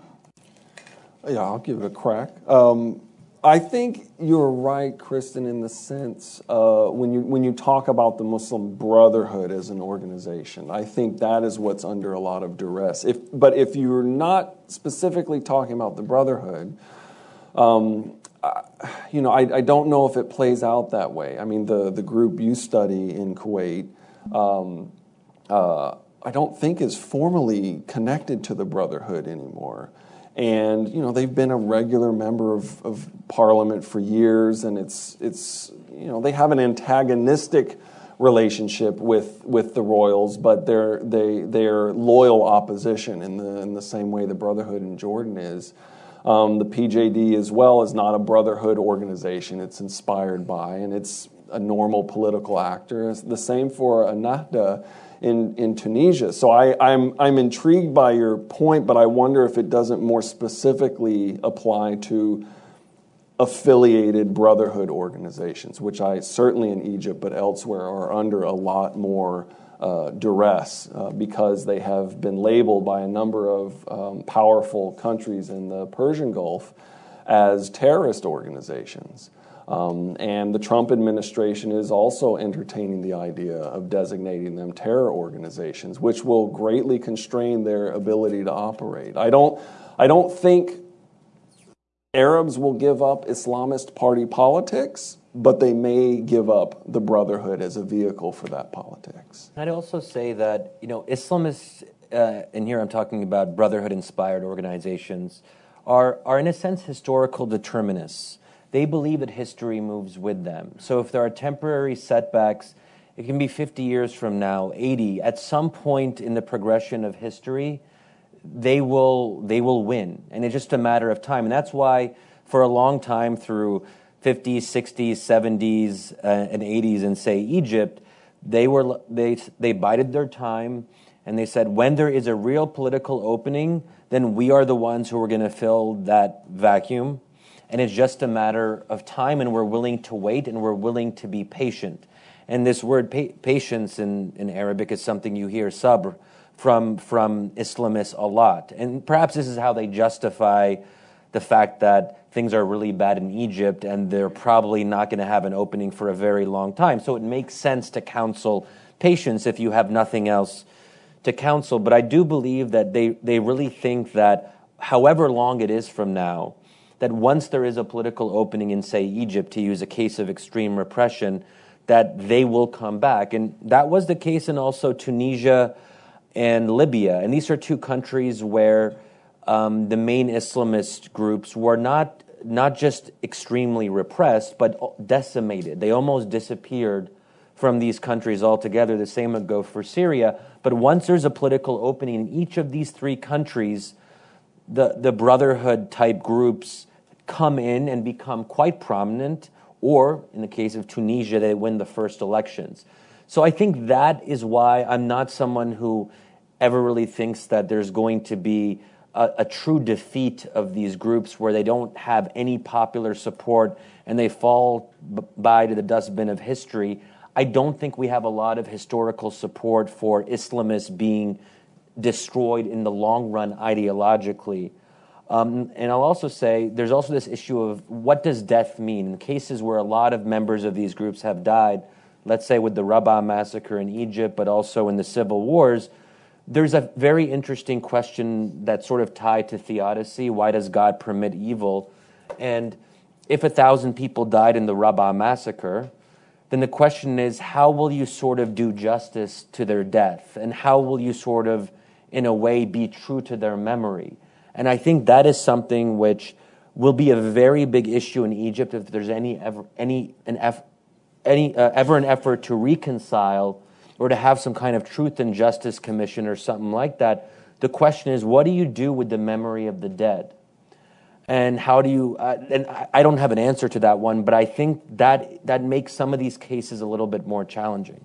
Yeah, I'll give it a crack. Um, I think you're right, Kristen, in the sense uh, when you when you talk about the Muslim Brotherhood as an organization. I think that is what's under a lot of duress. If but if you're not specifically talking about the Brotherhood, um, I, you know, I, I don't know if it plays out that way. I mean, the the group you study in Kuwait, um, uh, I don't think is formally connected to the Brotherhood anymore. And, you know, they've been a regular member of, of parliament for years, and it's, it's, you know, they have an antagonistic relationship with, with the royals, but they're, they, they're loyal opposition in the, in the same way the Brotherhood in Jordan is. Um, the P J D as well is not a brotherhood organization. It's inspired by, and it's a normal political actor. It's the same for Ennahda in, in Tunisia. So I, I'm, I'm intrigued by your point, but I wonder if it doesn't more specifically apply to affiliated brotherhood organizations, which I certainly in Egypt, but elsewhere are under a lot more uh, duress uh, because they have been labeled by a number of um, powerful countries in the Persian Gulf as terrorist organizations. Um, and the Trump administration is also entertaining the idea of designating them terror organizations, which will greatly constrain their ability to operate. I don't, I don't think Arabs will give up Islamist party politics, but they may give up the brotherhood as a vehicle for that politics. I'd also say that, you know, Islamists, uh, and here I'm talking about brotherhood-inspired organizations, are, are in a sense historical determinists. They believe that history moves with them. So if there are temporary setbacks, it can be fifty years from now, eighty. At some point in the progression of history, they will they will win. And it's just a matter of time. And that's why for a long time through fifties, sixties, seventies, uh, and eighties in, say, Egypt, they were they they bided their time, and they said, when there is a real political opening, then we are the ones who are going to fill that vacuum. And it's just a matter of time, and we're willing to wait, and we're willing to be patient. And this word pa- patience in, in Arabic is something you hear, sabr, from, from Islamists a lot. And perhaps this is how they justify the fact that things are really bad in Egypt and they're probably not going to have an opening for a very long time. So it makes sense to counsel patience if you have nothing else to counsel. But I do believe that they, they really think that however long it is from now, that once there is a political opening in, say, Egypt, to use a case of extreme repression, that they will come back. And that was the case in also Tunisia and Libya. And these are two countries where um, the main Islamist groups were not, not just extremely repressed, but decimated. They almost disappeared from these countries altogether. The same would go for Syria. But once there's a political opening in each of these three countries, the, the brotherhood-type groups come in and become quite prominent, or in the case of Tunisia, they win the first elections. So I think that is why I'm not someone who ever really thinks that there's going to be a, a true defeat of these groups where they don't have any popular support and they fall b- by to the dustbin of history. I don't think we have a lot of historical support for Islamists being destroyed in the long run ideologically. Um, and I'll also say there's also this issue of what does death mean? In cases where a lot of members of these groups have died, let's say with the Rabaa massacre in Egypt, but also in the civil wars, there's a very interesting question that's sort of tied to theodicy. Why does God permit evil? And if a thousand people died in the Rabaa massacre, then the question is, how will you sort of do justice to their death? And how will you sort of, in a way, be true to their memory? And I think that is something which will be a very big issue in Egypt if there's any ever any an eff, any uh, ever an effort to reconcile or to have some kind of truth and justice commission or something like that. The question is, what do you do with the memory of the dead? And how do you? Uh, and I don't have an answer to that one, but I think that that makes some of these cases a little bit more challenging.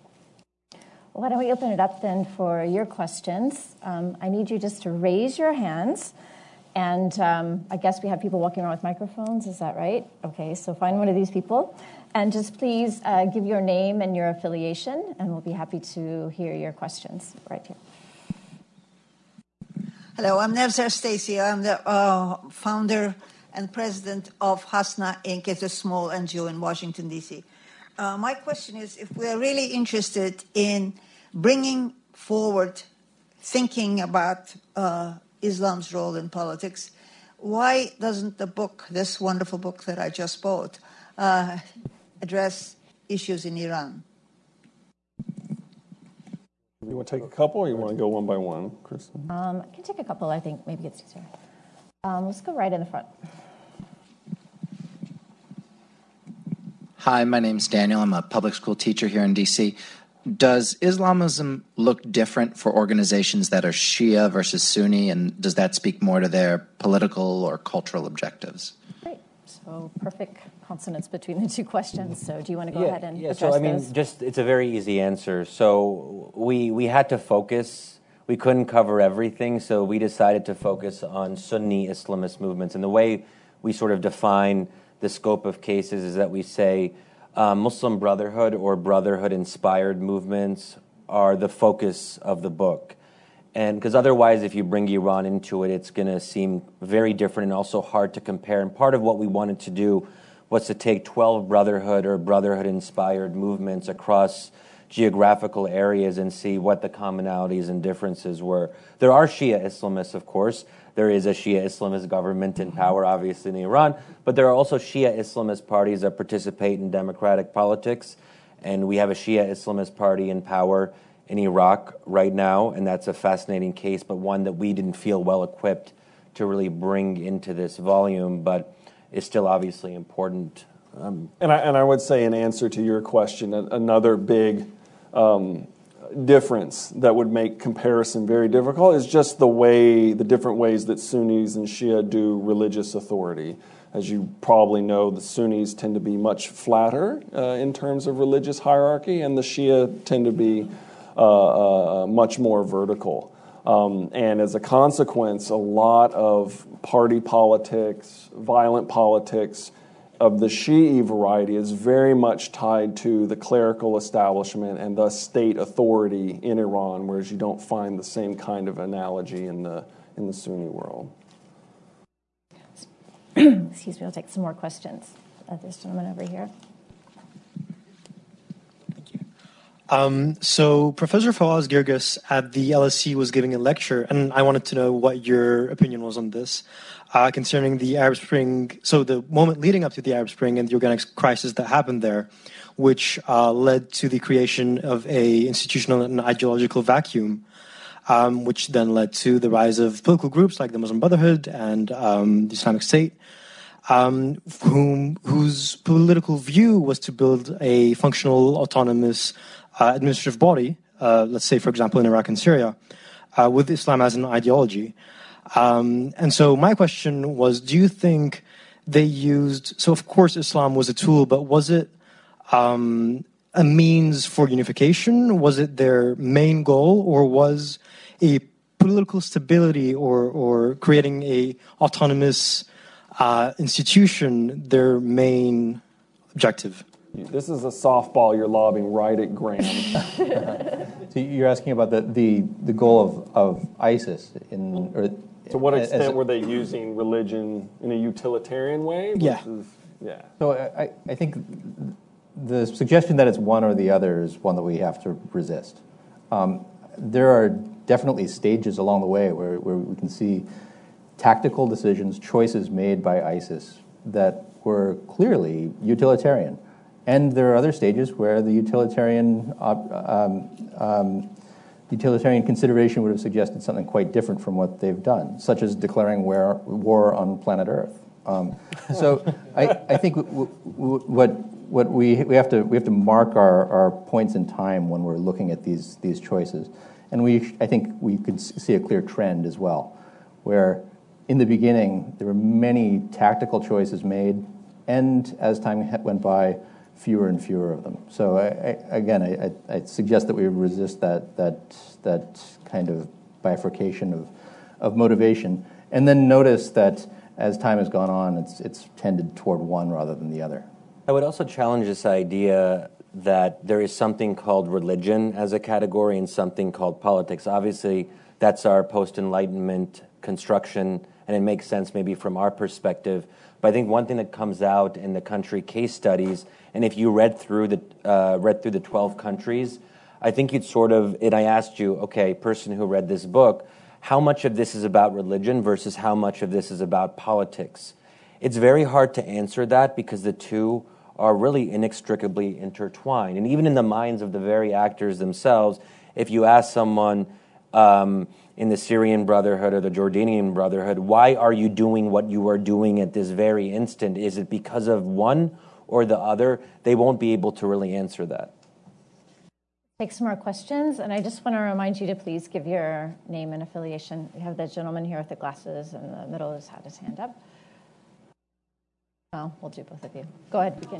Why don't we open it up then for your questions? Um, I need you just to raise your hands. And um, I guess we have people walking around with microphones. Is that right? Okay, so find one of these people. And just please uh, give your name and your affiliation, and we'll be happy to hear your questions right here. Hello, I'm Nevzar Stacy. I'm the uh, founder and president of Hasna Incorporated. It's a small N G O in Washington, D C Uh, my question is, if we're really interested in bringing forward thinking about uh, Islam's role in politics, why doesn't the book, this wonderful book that I just bought, uh, address issues in Iran? You want to take a couple, or you want to go one by one, Kristen? Um, I can take a couple, I think. Maybe it's easier. Um, let's go right in the front. Hi, my name's Daniel. I'm a public school teacher here in D C Does Islamism look different for organizations that are Shia versus Sunni, and does that speak more to their political or cultural objectives? Great. So perfect consonance between the two questions. So do you want to go yeah, ahead and yeah, address so I mean, those? just it's a very easy answer. So we we had to focus. We couldn't cover everything, so we decided to focus on Sunni Islamist movements. And the way we sort of define the scope of cases is that we say uh, Muslim Brotherhood or Brotherhood-inspired movements are the focus of the book. And because otherwise, if you bring Iran into it, it's going to seem very different and also hard to compare. And part of what we wanted to do was to take twelve Brotherhood or Brotherhood-inspired movements across geographical areas and see what the commonalities and differences were. There are Shia Islamists, of course. There is a Shia Islamist government in power, obviously, in Iran, but there are also Shia Islamist parties that participate in democratic politics, and we have a Shia Islamist party in power in Iraq right now, and that's a fascinating case, but one that we didn't feel well equipped to really bring into this volume, but is still obviously important. Um, and, I, and I would say, in answer to your question, another big um, difference that would make comparison very difficult is just the way, the different ways that Sunnis and Shia do religious authority. As you probably know, the Sunnis tend to be much flatter uh, in terms of religious hierarchy, and the Shia tend to be uh, uh, much more vertical. Um, and as a consequence, a lot of party politics, violent politics of the Shi'i variety is very much tied to the clerical establishment and thus state authority in Iran, whereas you don't find the same kind of analogy in the in the Sunni world. Excuse me, I'll take some more questions. Uh, this gentleman over here. Thank you. Um, so Professor Fawaz Girgis at the L S E was giving a lecture, and I wanted to know what your opinion was on this. Uh, concerning the Arab Spring, so the moment leading up to the Arab Spring and the organic crisis that happened there, which uh, led to the creation of a institutional and ideological vacuum, um, which then led to the rise of political groups like the Muslim Brotherhood and um, the Islamic State, um, whom, whose political view was to build a functional, autonomous uh, administrative body, uh, let's say, for example, in Iraq and Syria, uh, with Islam as an ideology. Um, and so my question was, do you think they used, so of course Islam was a tool, but was it um, a means for unification? Was it their main goal, or was a political stability or, or creating a autonomous uh, institution their main objective? This is a softball you're lobbing right at Graham. So you're asking about the, the, the goal of, of ISIS in... Or, To what extent as, were they using religion in a utilitarian way? Yeah. Versus, yeah. So I, I think the suggestion that it's one or the other is one that we have to resist. Um, there are definitely stages along the way where, where we can see tactical decisions, choices made by ISIS that were clearly utilitarian. And there are other stages where the utilitarian um, um, utilitarian consideration would have suggested something quite different from what they've done, such as declaring war, war on planet Earth. Um, so I, I think w- w- what what we we have to we have to mark our, our points in time when we're looking at these these choices, and we I think we could see a clear trend as well, where in the beginning there were many tactical choices made, and as time went by, fewer and fewer of them. So I, I, again, I, I suggest that we resist that that that kind of bifurcation of of motivation, and then notice that as time has gone on, it's it's tended toward one rather than the other. I would also challenge this idea that there is something called religion as a category and something called politics. Obviously, that's our post-Enlightenment construction, and it makes sense maybe from our perspective. But I think one thing that comes out in the country case studies, and if you read through the uh, read through the twelve countries, I think you'd sort of, and I asked you, okay, person who read this book, how much of this is about religion versus how much of this is about politics? It's very hard to answer that because the two are really inextricably intertwined. And even in the minds of the very actors themselves, if you ask someone um, in the Syrian Brotherhood or the Jordanian Brotherhood, why are you doing what you are doing at this very instant? Is it because of one or the other? They won't be able to really answer that. Take some more questions, and I just want to remind you to please give your name and affiliation. We have the gentleman here with the glasses in the middle who's had his hand up. Oh, we'll do both of you. Go ahead, begin.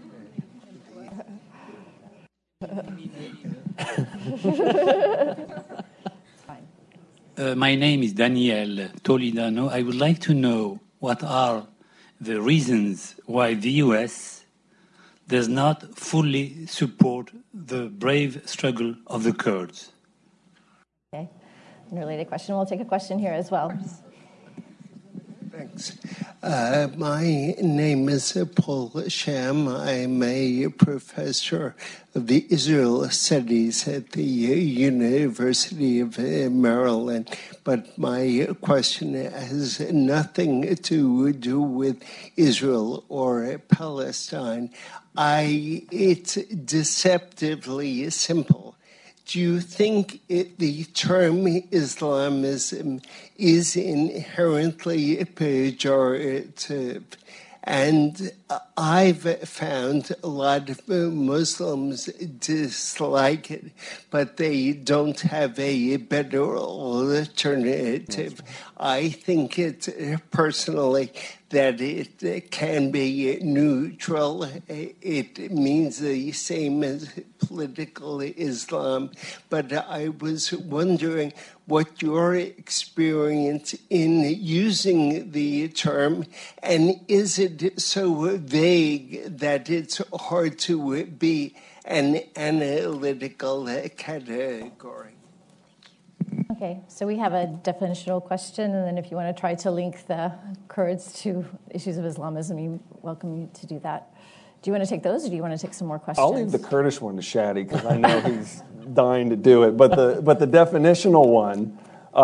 Fine. Uh, my name is Daniel Toledano. I would like to know what are the reasons why the U S does not fully support the brave struggle of the Kurds. Okay, unrelated question. We'll take a question here as well. Thanks. Uh, my name is Paul Sham. I'm a professor of the Israel Studies at the University of Maryland. But my question has nothing to do with Israel or Palestine. I, it's deceptively simple. Do you think it, the term Islamism is inherently pejorative? And I've found a lot of Muslims dislike it, but they don't have a better alternative. I think it personally that it can be neutral. It means the same as political Islam. But I was wondering what your experience in using the term, and is it so vague that it's hard to be an analytical category? Okay, so we have a definitional question, and then if you want to try to link the Kurds to issues of Islamism, we welcome you to do that. Do you want to take those, or do you want to take some more questions? I'll leave the Kurdish one to Shadi, because I know he's dying to do it. But the but the definitional one,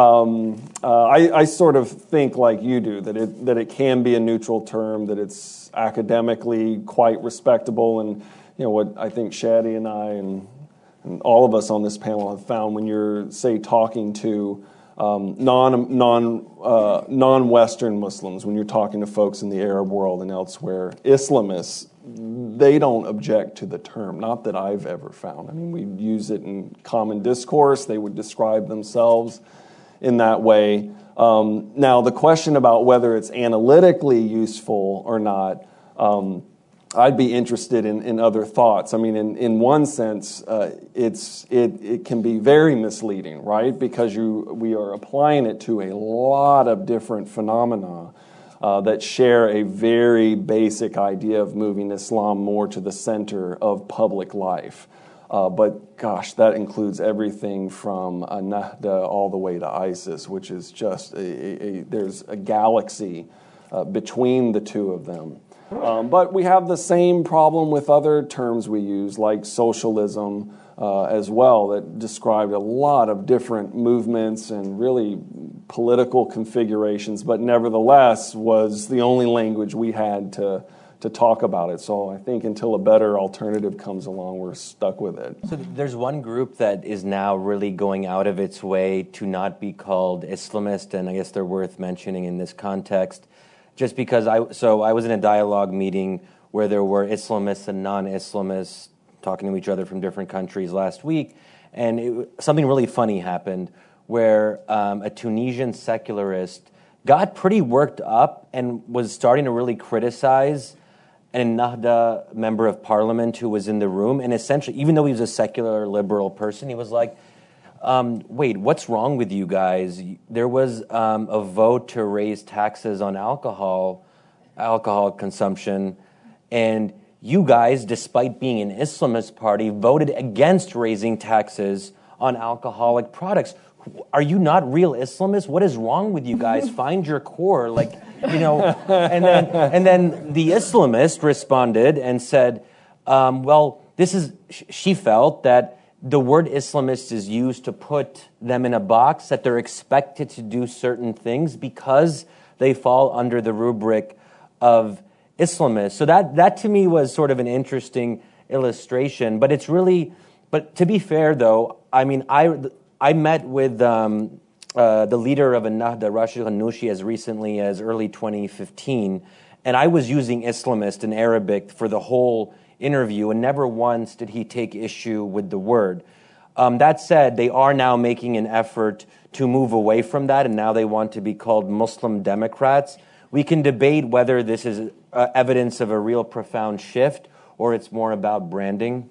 um, uh, I, I sort of think like you do, that it that it can be a neutral term, that it's academically quite respectable, and you know what I think Shadi and I and and all of us on this panel have found when you're, say, talking to um, non non uh, non-Western Muslims, when you're talking to folks in the Arab world and elsewhere, Islamists, they don't object to the term. Not that I've ever found. I mean, we use it in common discourse. They would describe themselves in that way. Um, now, the question about whether it's analytically useful or not, um, I'd be interested in, in other thoughts. I mean, in, in one sense, uh, it's it it can be very misleading, right? Because you we are applying it to a lot of different phenomena uh, that share a very basic idea of moving Islam more to the center of public life. Uh, but gosh, that includes everything from uh, Nahda all the way to ISIS, which is just a, a, a there's a galaxy uh, between the two of them. Um, but we have the same problem with other terms we use, like socialism uh, as well, that described a lot of different movements and really political configurations, but nevertheless was the only language we had to to talk about it. So I think until a better alternative comes along, we're stuck with it. So there's one group that is now really going out of its way to not be called Islamist, and I guess they're worth mentioning in this context. Just because I, so I was in a dialogue meeting where there were Islamists and non-Islamists talking to each other from different countries last week, and it, something really funny happened where um, a Tunisian secularist got pretty worked up and was starting to really criticize an Nahda member of parliament who was in the room, and essentially, even though he was a secular liberal person, he was like, Um, wait, what's wrong with you guys? There was um, a vote to raise taxes on alcohol, alcohol consumption, and you guys, despite being an Islamist party, voted against raising taxes on alcoholic products. Are you not real Islamists? What is wrong with you guys? Find your core, like, you know. And then, and then the Islamist responded and said, um, well, this is, she felt that the word Islamist is used to put them in a box, that they're expected to do certain things because they fall under the rubric of Islamists. So that, that to me was sort of an interesting illustration. But it's really, but to be fair though, I mean, I, I met with um, uh, the leader of Ennahda, Rashid Ghannouchi, as recently as early twenty fifteen, and I was using Islamist in Arabic for the whole interview, and never once did he take issue with the word. Um, that said, they are now making an effort to move away from that, and now they want to be called Muslim Democrats. We can debate whether this is uh, evidence of a real profound shift or it's more about branding.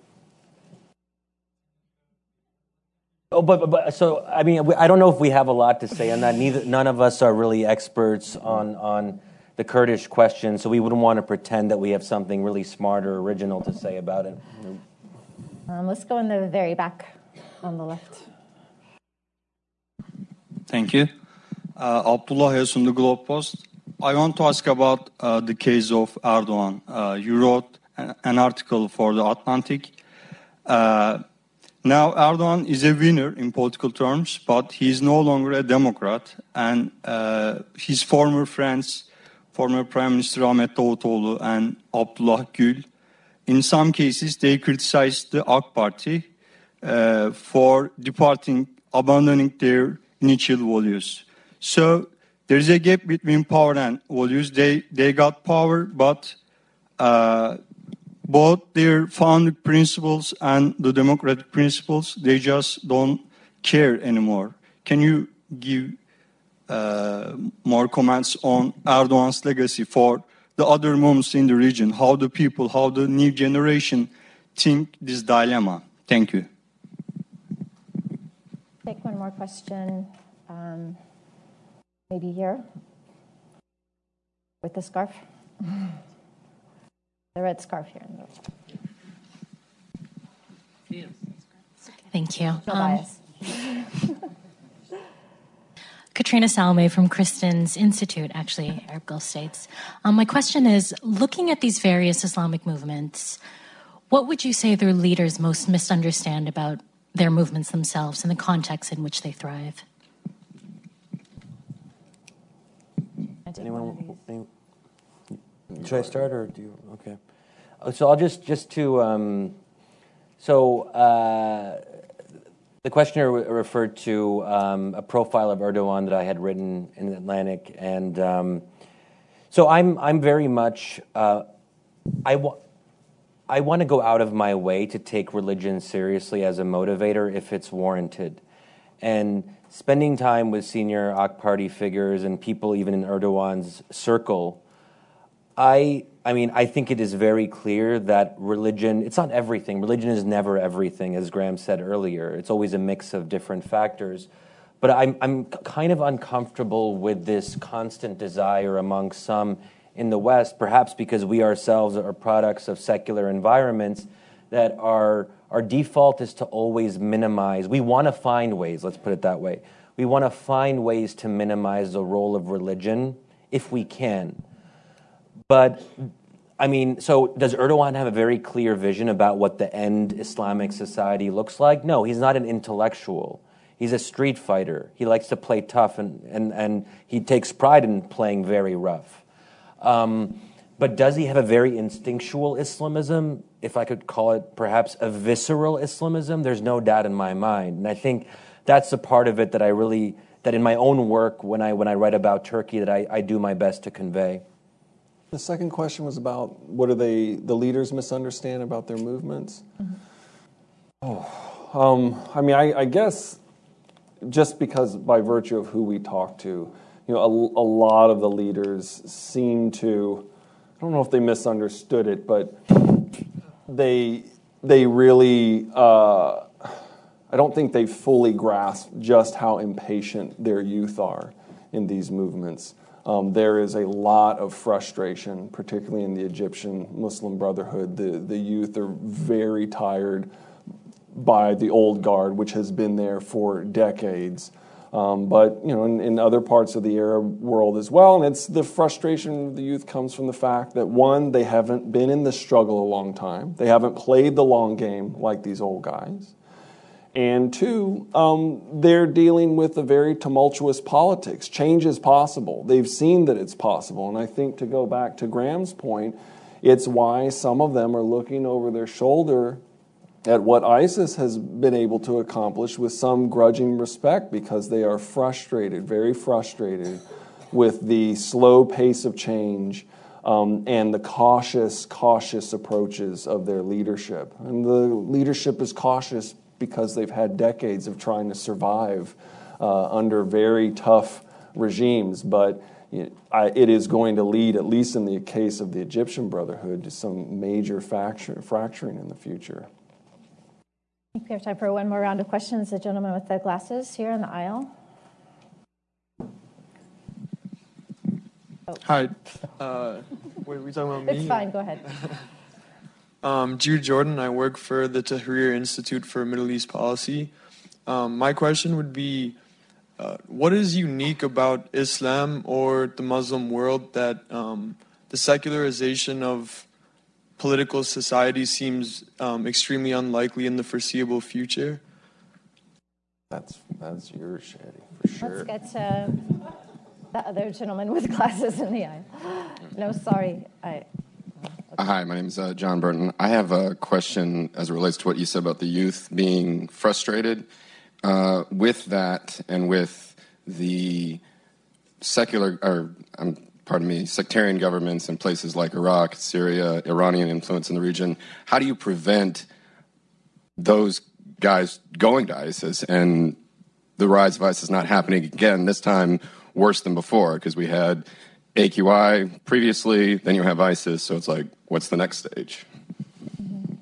Oh, but, but so I mean, I don't know if we have a lot to say on that. Neither, none of us are really experts on on. the Kurdish question, so we wouldn't want to pretend that we have something really smart or original to say about it. Um, let's go in the very back on the left. Thank you. Uh, Abdullah Yasun, the Globe Post. I want to ask about uh, the case of Erdogan. Uh, you wrote an, an article for The Atlantic. Uh, now Erdogan is a winner in political terms, but he is no longer a Democrat. And uh, his former friends, former Prime Minister Ahmet Davutoğlu and Abdullah Gül, in some cases they criticized the A K Party uh, for departing, abandoning their initial values. So there is a gap between power and values. They they got power, but uh, both their founding principles and the democratic principles, they just don't care anymore. Can you give uh, more comments on Erdogan's legacy for the other movements in the region? How the people, how the new generation think this dilemma? Thank you. Take one more question. Um, maybe here with the scarf. The red scarf here. Thank you. No um, bias. Katrina Salome from Kristen's Institute, actually, Arab Gulf States. Um, my question is, looking at these various Islamic movements, what would you say their leaders most misunderstand about their movements themselves and the context in which they thrive? Anyone? Any, should I start or do you? Okay. So I'll just just to um, so uh, the questioner re- referred to um, a profile of Erdogan that I had written in the Atlantic, and um, so I'm I'm very much uh, I want. I want to go out of my way to take religion seriously as a motivator if it's warranted. And spending time with senior A K Party figures and people even in Erdogan's circle, I I mean, I think it is very clear that religion, it's not everything. Religion is never everything, as Graham said earlier. It's always a mix of different factors. But I'm I'm kind of uncomfortable with this constant desire among some in the West, perhaps because we ourselves are products of secular environments, that our our default is to always minimize. We want to find ways, let's put it that way. We want to find ways to minimize the role of religion if we can. But, I mean, so does Erdogan have a very clear vision about what the end Islamic society looks like? No, he's not an intellectual. He's a street fighter. He likes to play tough, and, and, and he takes pride in playing very rough. Um, but does he have a very instinctual Islamism, if I could call it perhaps a visceral Islamism? There's no doubt in my mind. And I think that's the part of it that I really, that in my own work, when I when I write about Turkey, that I, I do my best to convey. The second question was about what do they, the leaders misunderstand about their movements? Mm-hmm. Oh, um, I mean, I, I guess just because by virtue of who we talk to, you know, a, a lot of the leaders seem to, I don't know if they misunderstood it, but they they really, uh, I don't think they fully grasp just how impatient their youth are in these movements. Um, there is a lot of frustration, particularly in the Egyptian Muslim Brotherhood. The, the youth are very tired by the old guard, which has been there for decades. Um, but, you know, in, in other parts of the Arab world as well, and it's the frustration of the youth comes from the fact that, one, they haven't been in this struggle a long time. They haven't played the long game like these old guys. And two, um, they're dealing with a very tumultuous politics. Change is possible. They've seen that it's possible. And I think to go back to Graham's point, it's why some of them are looking over their shoulder at what ISIS has been able to accomplish with some grudging respect, because they are frustrated, very frustrated with the slow pace of change um, and the cautious, cautious approaches of their leadership. And the leadership is cautious because they've had decades of trying to survive uh, under very tough regimes. But you know, I, it is going to lead, at least in the case of the Egyptian Brotherhood, to some major fracture, fracturing in the future. I think we have time for one more round of questions. The gentleman with the glasses here in the aisle. Oh. Hi. Uh, wait, are we talking about me? It's fine. Go ahead. um, Jude Jordan. I work for the Tahrir Institute for Middle East Policy. Um, my question would be, uh, what is unique about Islam or the Muslim world that um, the secularization of political society seems um, extremely unlikely in the foreseeable future? That's that's your Shadi, for sure. Let's get to the other gentleman with glasses in the aisle. No, sorry. I, okay. Hi, my name is uh, John Burton. I have a question as it relates to what you said about the youth being frustrated. Uh, with that and with the secular, or um, pardon me, sectarian governments in places like Iraq, Syria, Iranian influence in the region, how do you prevent those guys going to ISIS and the rise of ISIS not happening again, this time worse than before? Because we had A Q I previously, then you have ISIS, so it's like, what's the next stage? Mm-hmm.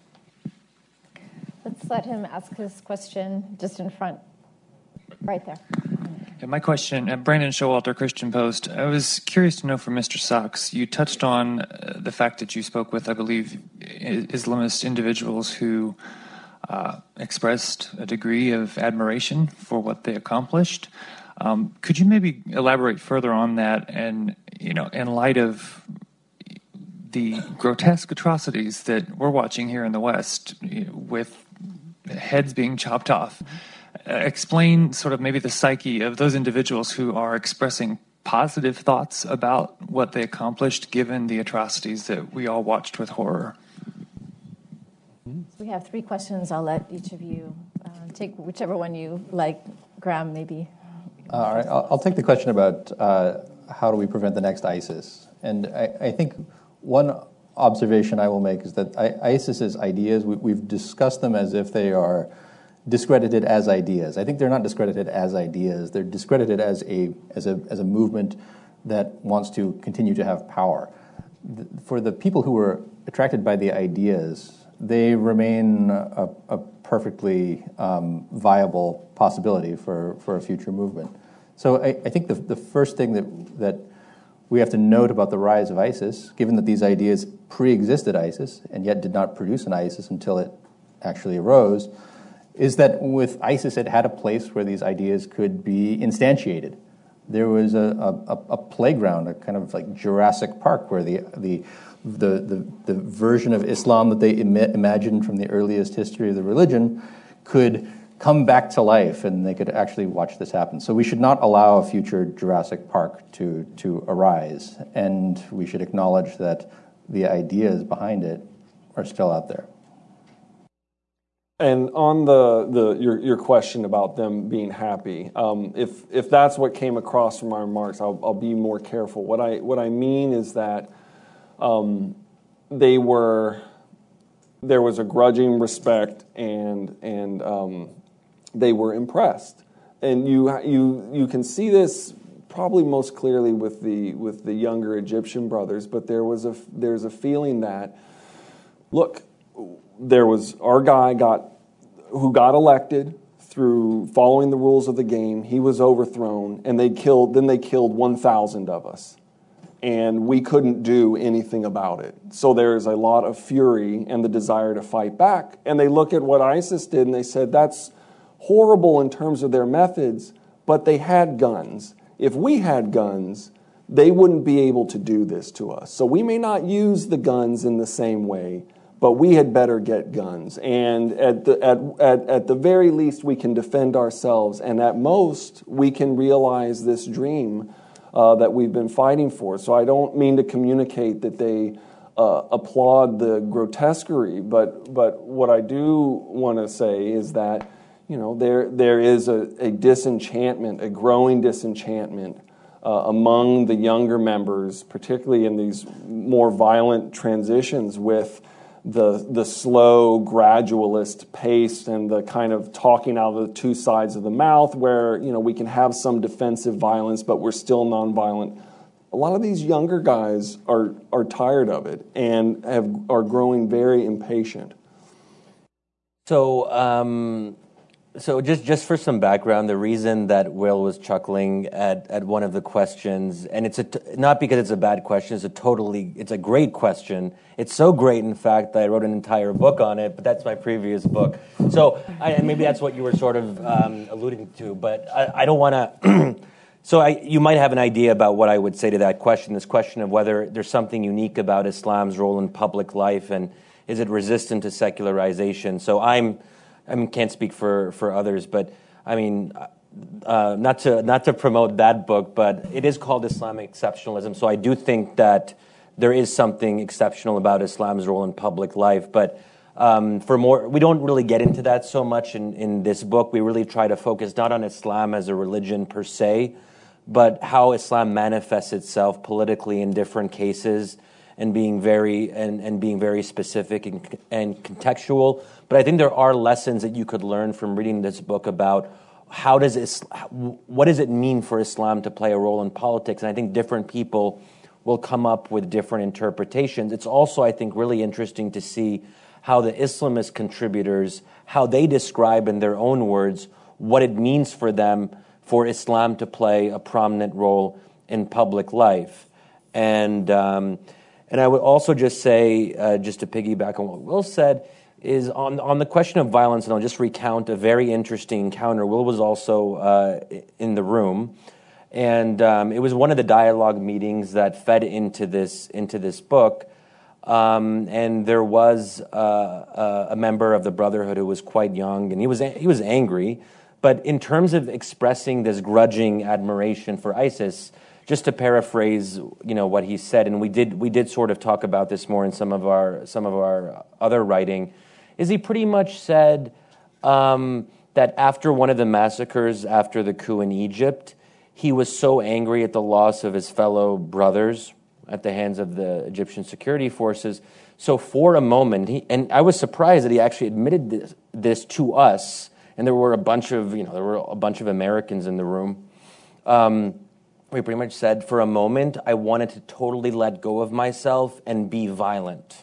Let's let him ask his question just in front, right there. Okay, my question, uh, Brandon Showalter, Christian Post. I was curious to know from Mister Sachs, you touched on uh, the fact that you spoke with, I believe, Islamist individuals who uh, expressed a degree of admiration for what they accomplished. Um, could you maybe elaborate further on that, and, you know, in light of the grotesque atrocities that we're watching here in the West, you know, with heads being chopped off, uh, explain sort of maybe the psyche of those individuals who are expressing positive thoughts about what they accomplished given the atrocities that we all watched with horror. We have three questions. I'll let each of you uh, take whichever one you like. Graham, maybe. Uh, all right, I'll, I'll take the question about uh, how do we prevent the next ISIS. And I, I think one observation I will make is that I, ISIS's ideas, we, we've discussed them as if they are discredited as ideas. I think they're not discredited as ideas. They're discredited as a as a as a movement that wants to continue to have power. The, for the people who were attracted by the ideas, they remain a, a perfectly um, viable possibility for, for a future movement. So I, I think the the first thing that that we have to note about the rise of ISIS, given that these ideas pre-existed ISIS and yet did not produce an ISIS until it actually arose, is that with ISIS it had a place where these ideas could be instantiated. There was a, a, a playground, a kind of like Jurassic Park, where the the the the, the version of Islam that they Im- imagined from the earliest history of the religion could come back to life, and they could actually watch this happen. So we should not allow a future Jurassic Park to to arise, and we should acknowledge that the ideas behind it are still out there. And on the, the your your question about them being happy, um, if if that's what came across from my remarks, I'll, I'll be more careful. What I what I mean is that um, they were there was a grudging respect, and and um, they were impressed, and you you you can see this probably most clearly with the with the younger Egyptian brothers. But there was a there's a feeling that, look, there was our guy got who got elected through following the rules of the game. He was overthrown, and they killed. Then they killed one thousand of us, and we couldn't do anything about it. So there's a lot of fury and the desire to fight back. And they look at what ISIS did, and they said that's horrible in terms of their methods, but they had guns. If we had guns, they wouldn't be able to do this to us. So we may not use the guns in the same way, but we had better get guns. And at the, at, at, at the very least, we can defend ourselves. And at most, we can realize this dream uh, that we've been fighting for. So I don't mean to communicate that they uh, applaud the grotesquerie, but, but what I do want to say is that, you know, there there is a, a disenchantment, a growing disenchantment uh, among the younger members, particularly in these more violent transitions with the the slow, gradualist pace and the kind of talking out of the two sides of the mouth where, you know, we can have some defensive violence, but we're still nonviolent. A lot of these younger guys are are tired of it and have are growing very impatient. So, um, So just, just for some background, the reason that Will was chuckling at, at one of the questions, and it's a t- not because it's a bad question, it's a totally, it's a great question. It's so great, in fact, that I wrote an entire book on it, but that's my previous book. So I, and maybe that's what you were sort of um, alluding to, but I, I don't want to... So I, you might have an idea about what I would say to that question, this question of whether there's something unique about Islam's role in public life, and is it resistant to secularization? So I'm... I mean, can't speak for, for others, but I mean, uh, not to not to promote that book, but it is called Islamic Exceptionalism. So I do think that there is something exceptional about Islam's role in public life. But um, for more, we don't really get into that so much in, in this book. We really try to focus not on Islam as a religion per se, but how Islam manifests itself politically in different cases, and being very and, and being very specific and, and contextual. But I think there are lessons that you could learn from reading this book about how does Islam, what does it mean for Islam to play a role in politics? And I think different people will come up with different interpretations. It's also, I think, really interesting to see how the Islamist contributors, how they describe in their own words what it means for them for Islam to play a prominent role in public life. And um, and I would also just say, uh, just to piggyback on what Will said, is on on the question of violence, and I'll just recount a very interesting encounter. Will was also uh, in the room, and um, it was one of the dialogue meetings that fed into this into this book. Um, and there was uh, a member of the Brotherhood who was quite young, and he was he was angry. But in terms of expressing this grudging admiration for ISIS, just to paraphrase, you know, what he said, and we did we did sort of talk about this more in some of our some of our other writing, is he pretty much said um, that after one of the massacres, after the coup in Egypt, he was so angry at the loss of his fellow brothers at the hands of the Egyptian security forces. So for a moment, he, and I was surprised that he actually admitted this, this to us, and there were a bunch of, you know, there were a bunch of Americans in the room. Um, we pretty much said, for a moment, I wanted to totally let go of myself and be violent.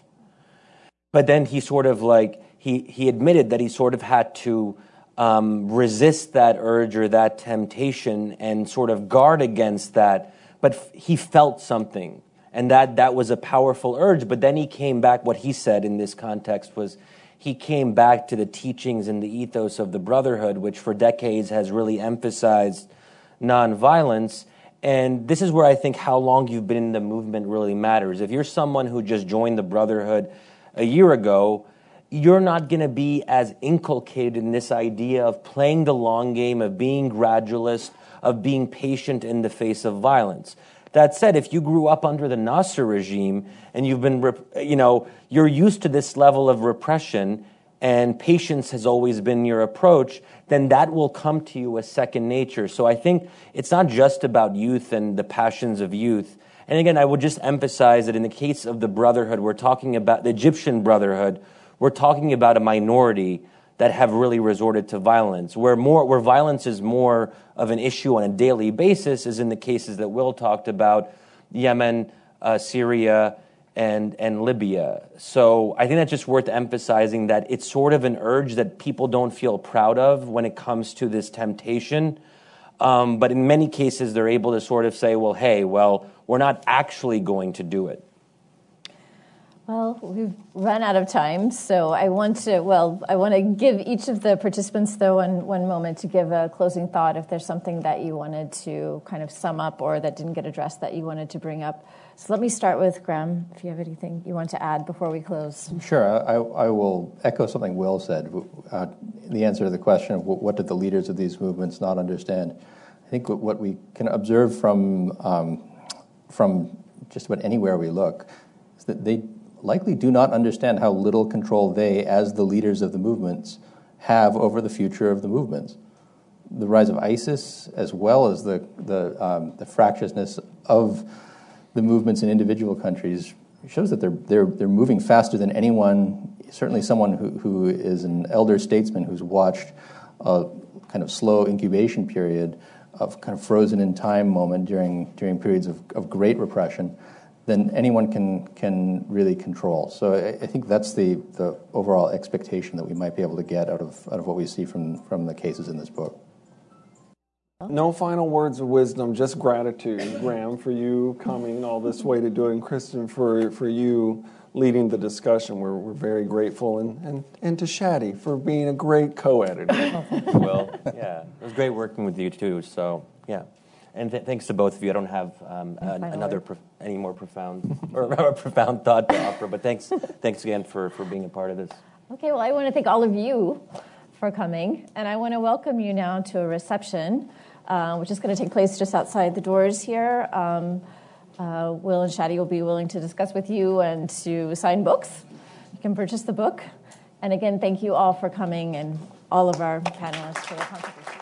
But then he sort of like, he, he admitted that he sort of had to um, resist that urge or that temptation and sort of guard against that. But f- he felt something, and that, that was a powerful urge. But then he came back, what he said in this context was, he came back to the teachings and the ethos of the Brotherhood, which for decades has really emphasized nonviolence. And this is where I think how long you've been in the movement really matters. If you're someone who just joined the Brotherhood a year ago, you're not going to be as inculcated in this idea of playing the long game, of being gradualist, of being patient in the face of violence. That said, if you grew up under the Nasser regime and you've been, you know, you're used to this level of repression and patience has always been your approach, then that will come to you as second nature. So I think it's not just about youth and the passions of youth. And again, I would just emphasize that in the case of the Brotherhood, we're talking about the Egyptian Brotherhood, we're talking about a minority that have really resorted to violence. Where more, where violence is more of an issue on a daily basis is in the cases that Will talked about, Yemen, uh, Syria, and and Libya. So I think that's just worth emphasizing that it's sort of an urge that people don't feel proud of when it comes to this temptation. Um, but in many cases, they're able to sort of say, well, hey, well, we're not actually going to do it. Well, we've run out of time, so I want to, well, I want to give each of the participants, though, one, one moment to give a closing thought if there's something that you wanted to kind of sum up or that didn't get addressed that you wanted to bring up. So let me start with Graham, if you have anything you want to add before we close. Sure. I, I will echo something Will said. Uh, the answer to the question of what did the leaders of these movements not understand, I think what we can observe from um, from just about anywhere we look is that they likely do not understand how little control they, as the leaders of the movements, have over the future of the movements. The rise of ISIS, as well as the the, um, the fractiousness of the movements in individual countries, shows that they're they're they're moving faster than anyone. Certainly, someone who who is an elder statesman who's watched a kind of slow incubation period of kind of frozen in time moment during during periods of, of great repression. than anyone can can really control. So I, I think that's the, the overall expectation that we might be able to get out of out of what we see from, from the cases in this book. No final words of wisdom, just gratitude, Graham, for you coming all this way to do it, and Kristen, for, for you leading the discussion. We're, we're very grateful, and, and, and to Shadi for being a great co-editor. Well, yeah, it was great working with you too, so yeah. And th- thanks to both of you. I don't have um, an, another pro- any more profound or, or profound thought to offer, but thanks thanks again for, for being a part of this. Okay, well, I want to thank all of you for coming, and I want to welcome you now to a reception, uh, which is going to take place just outside the doors here. Um, uh, Will and Shadi will be willing to discuss with you and to sign books. You can purchase the book. And again, thank you all for coming, and all of our panelists for their contribution.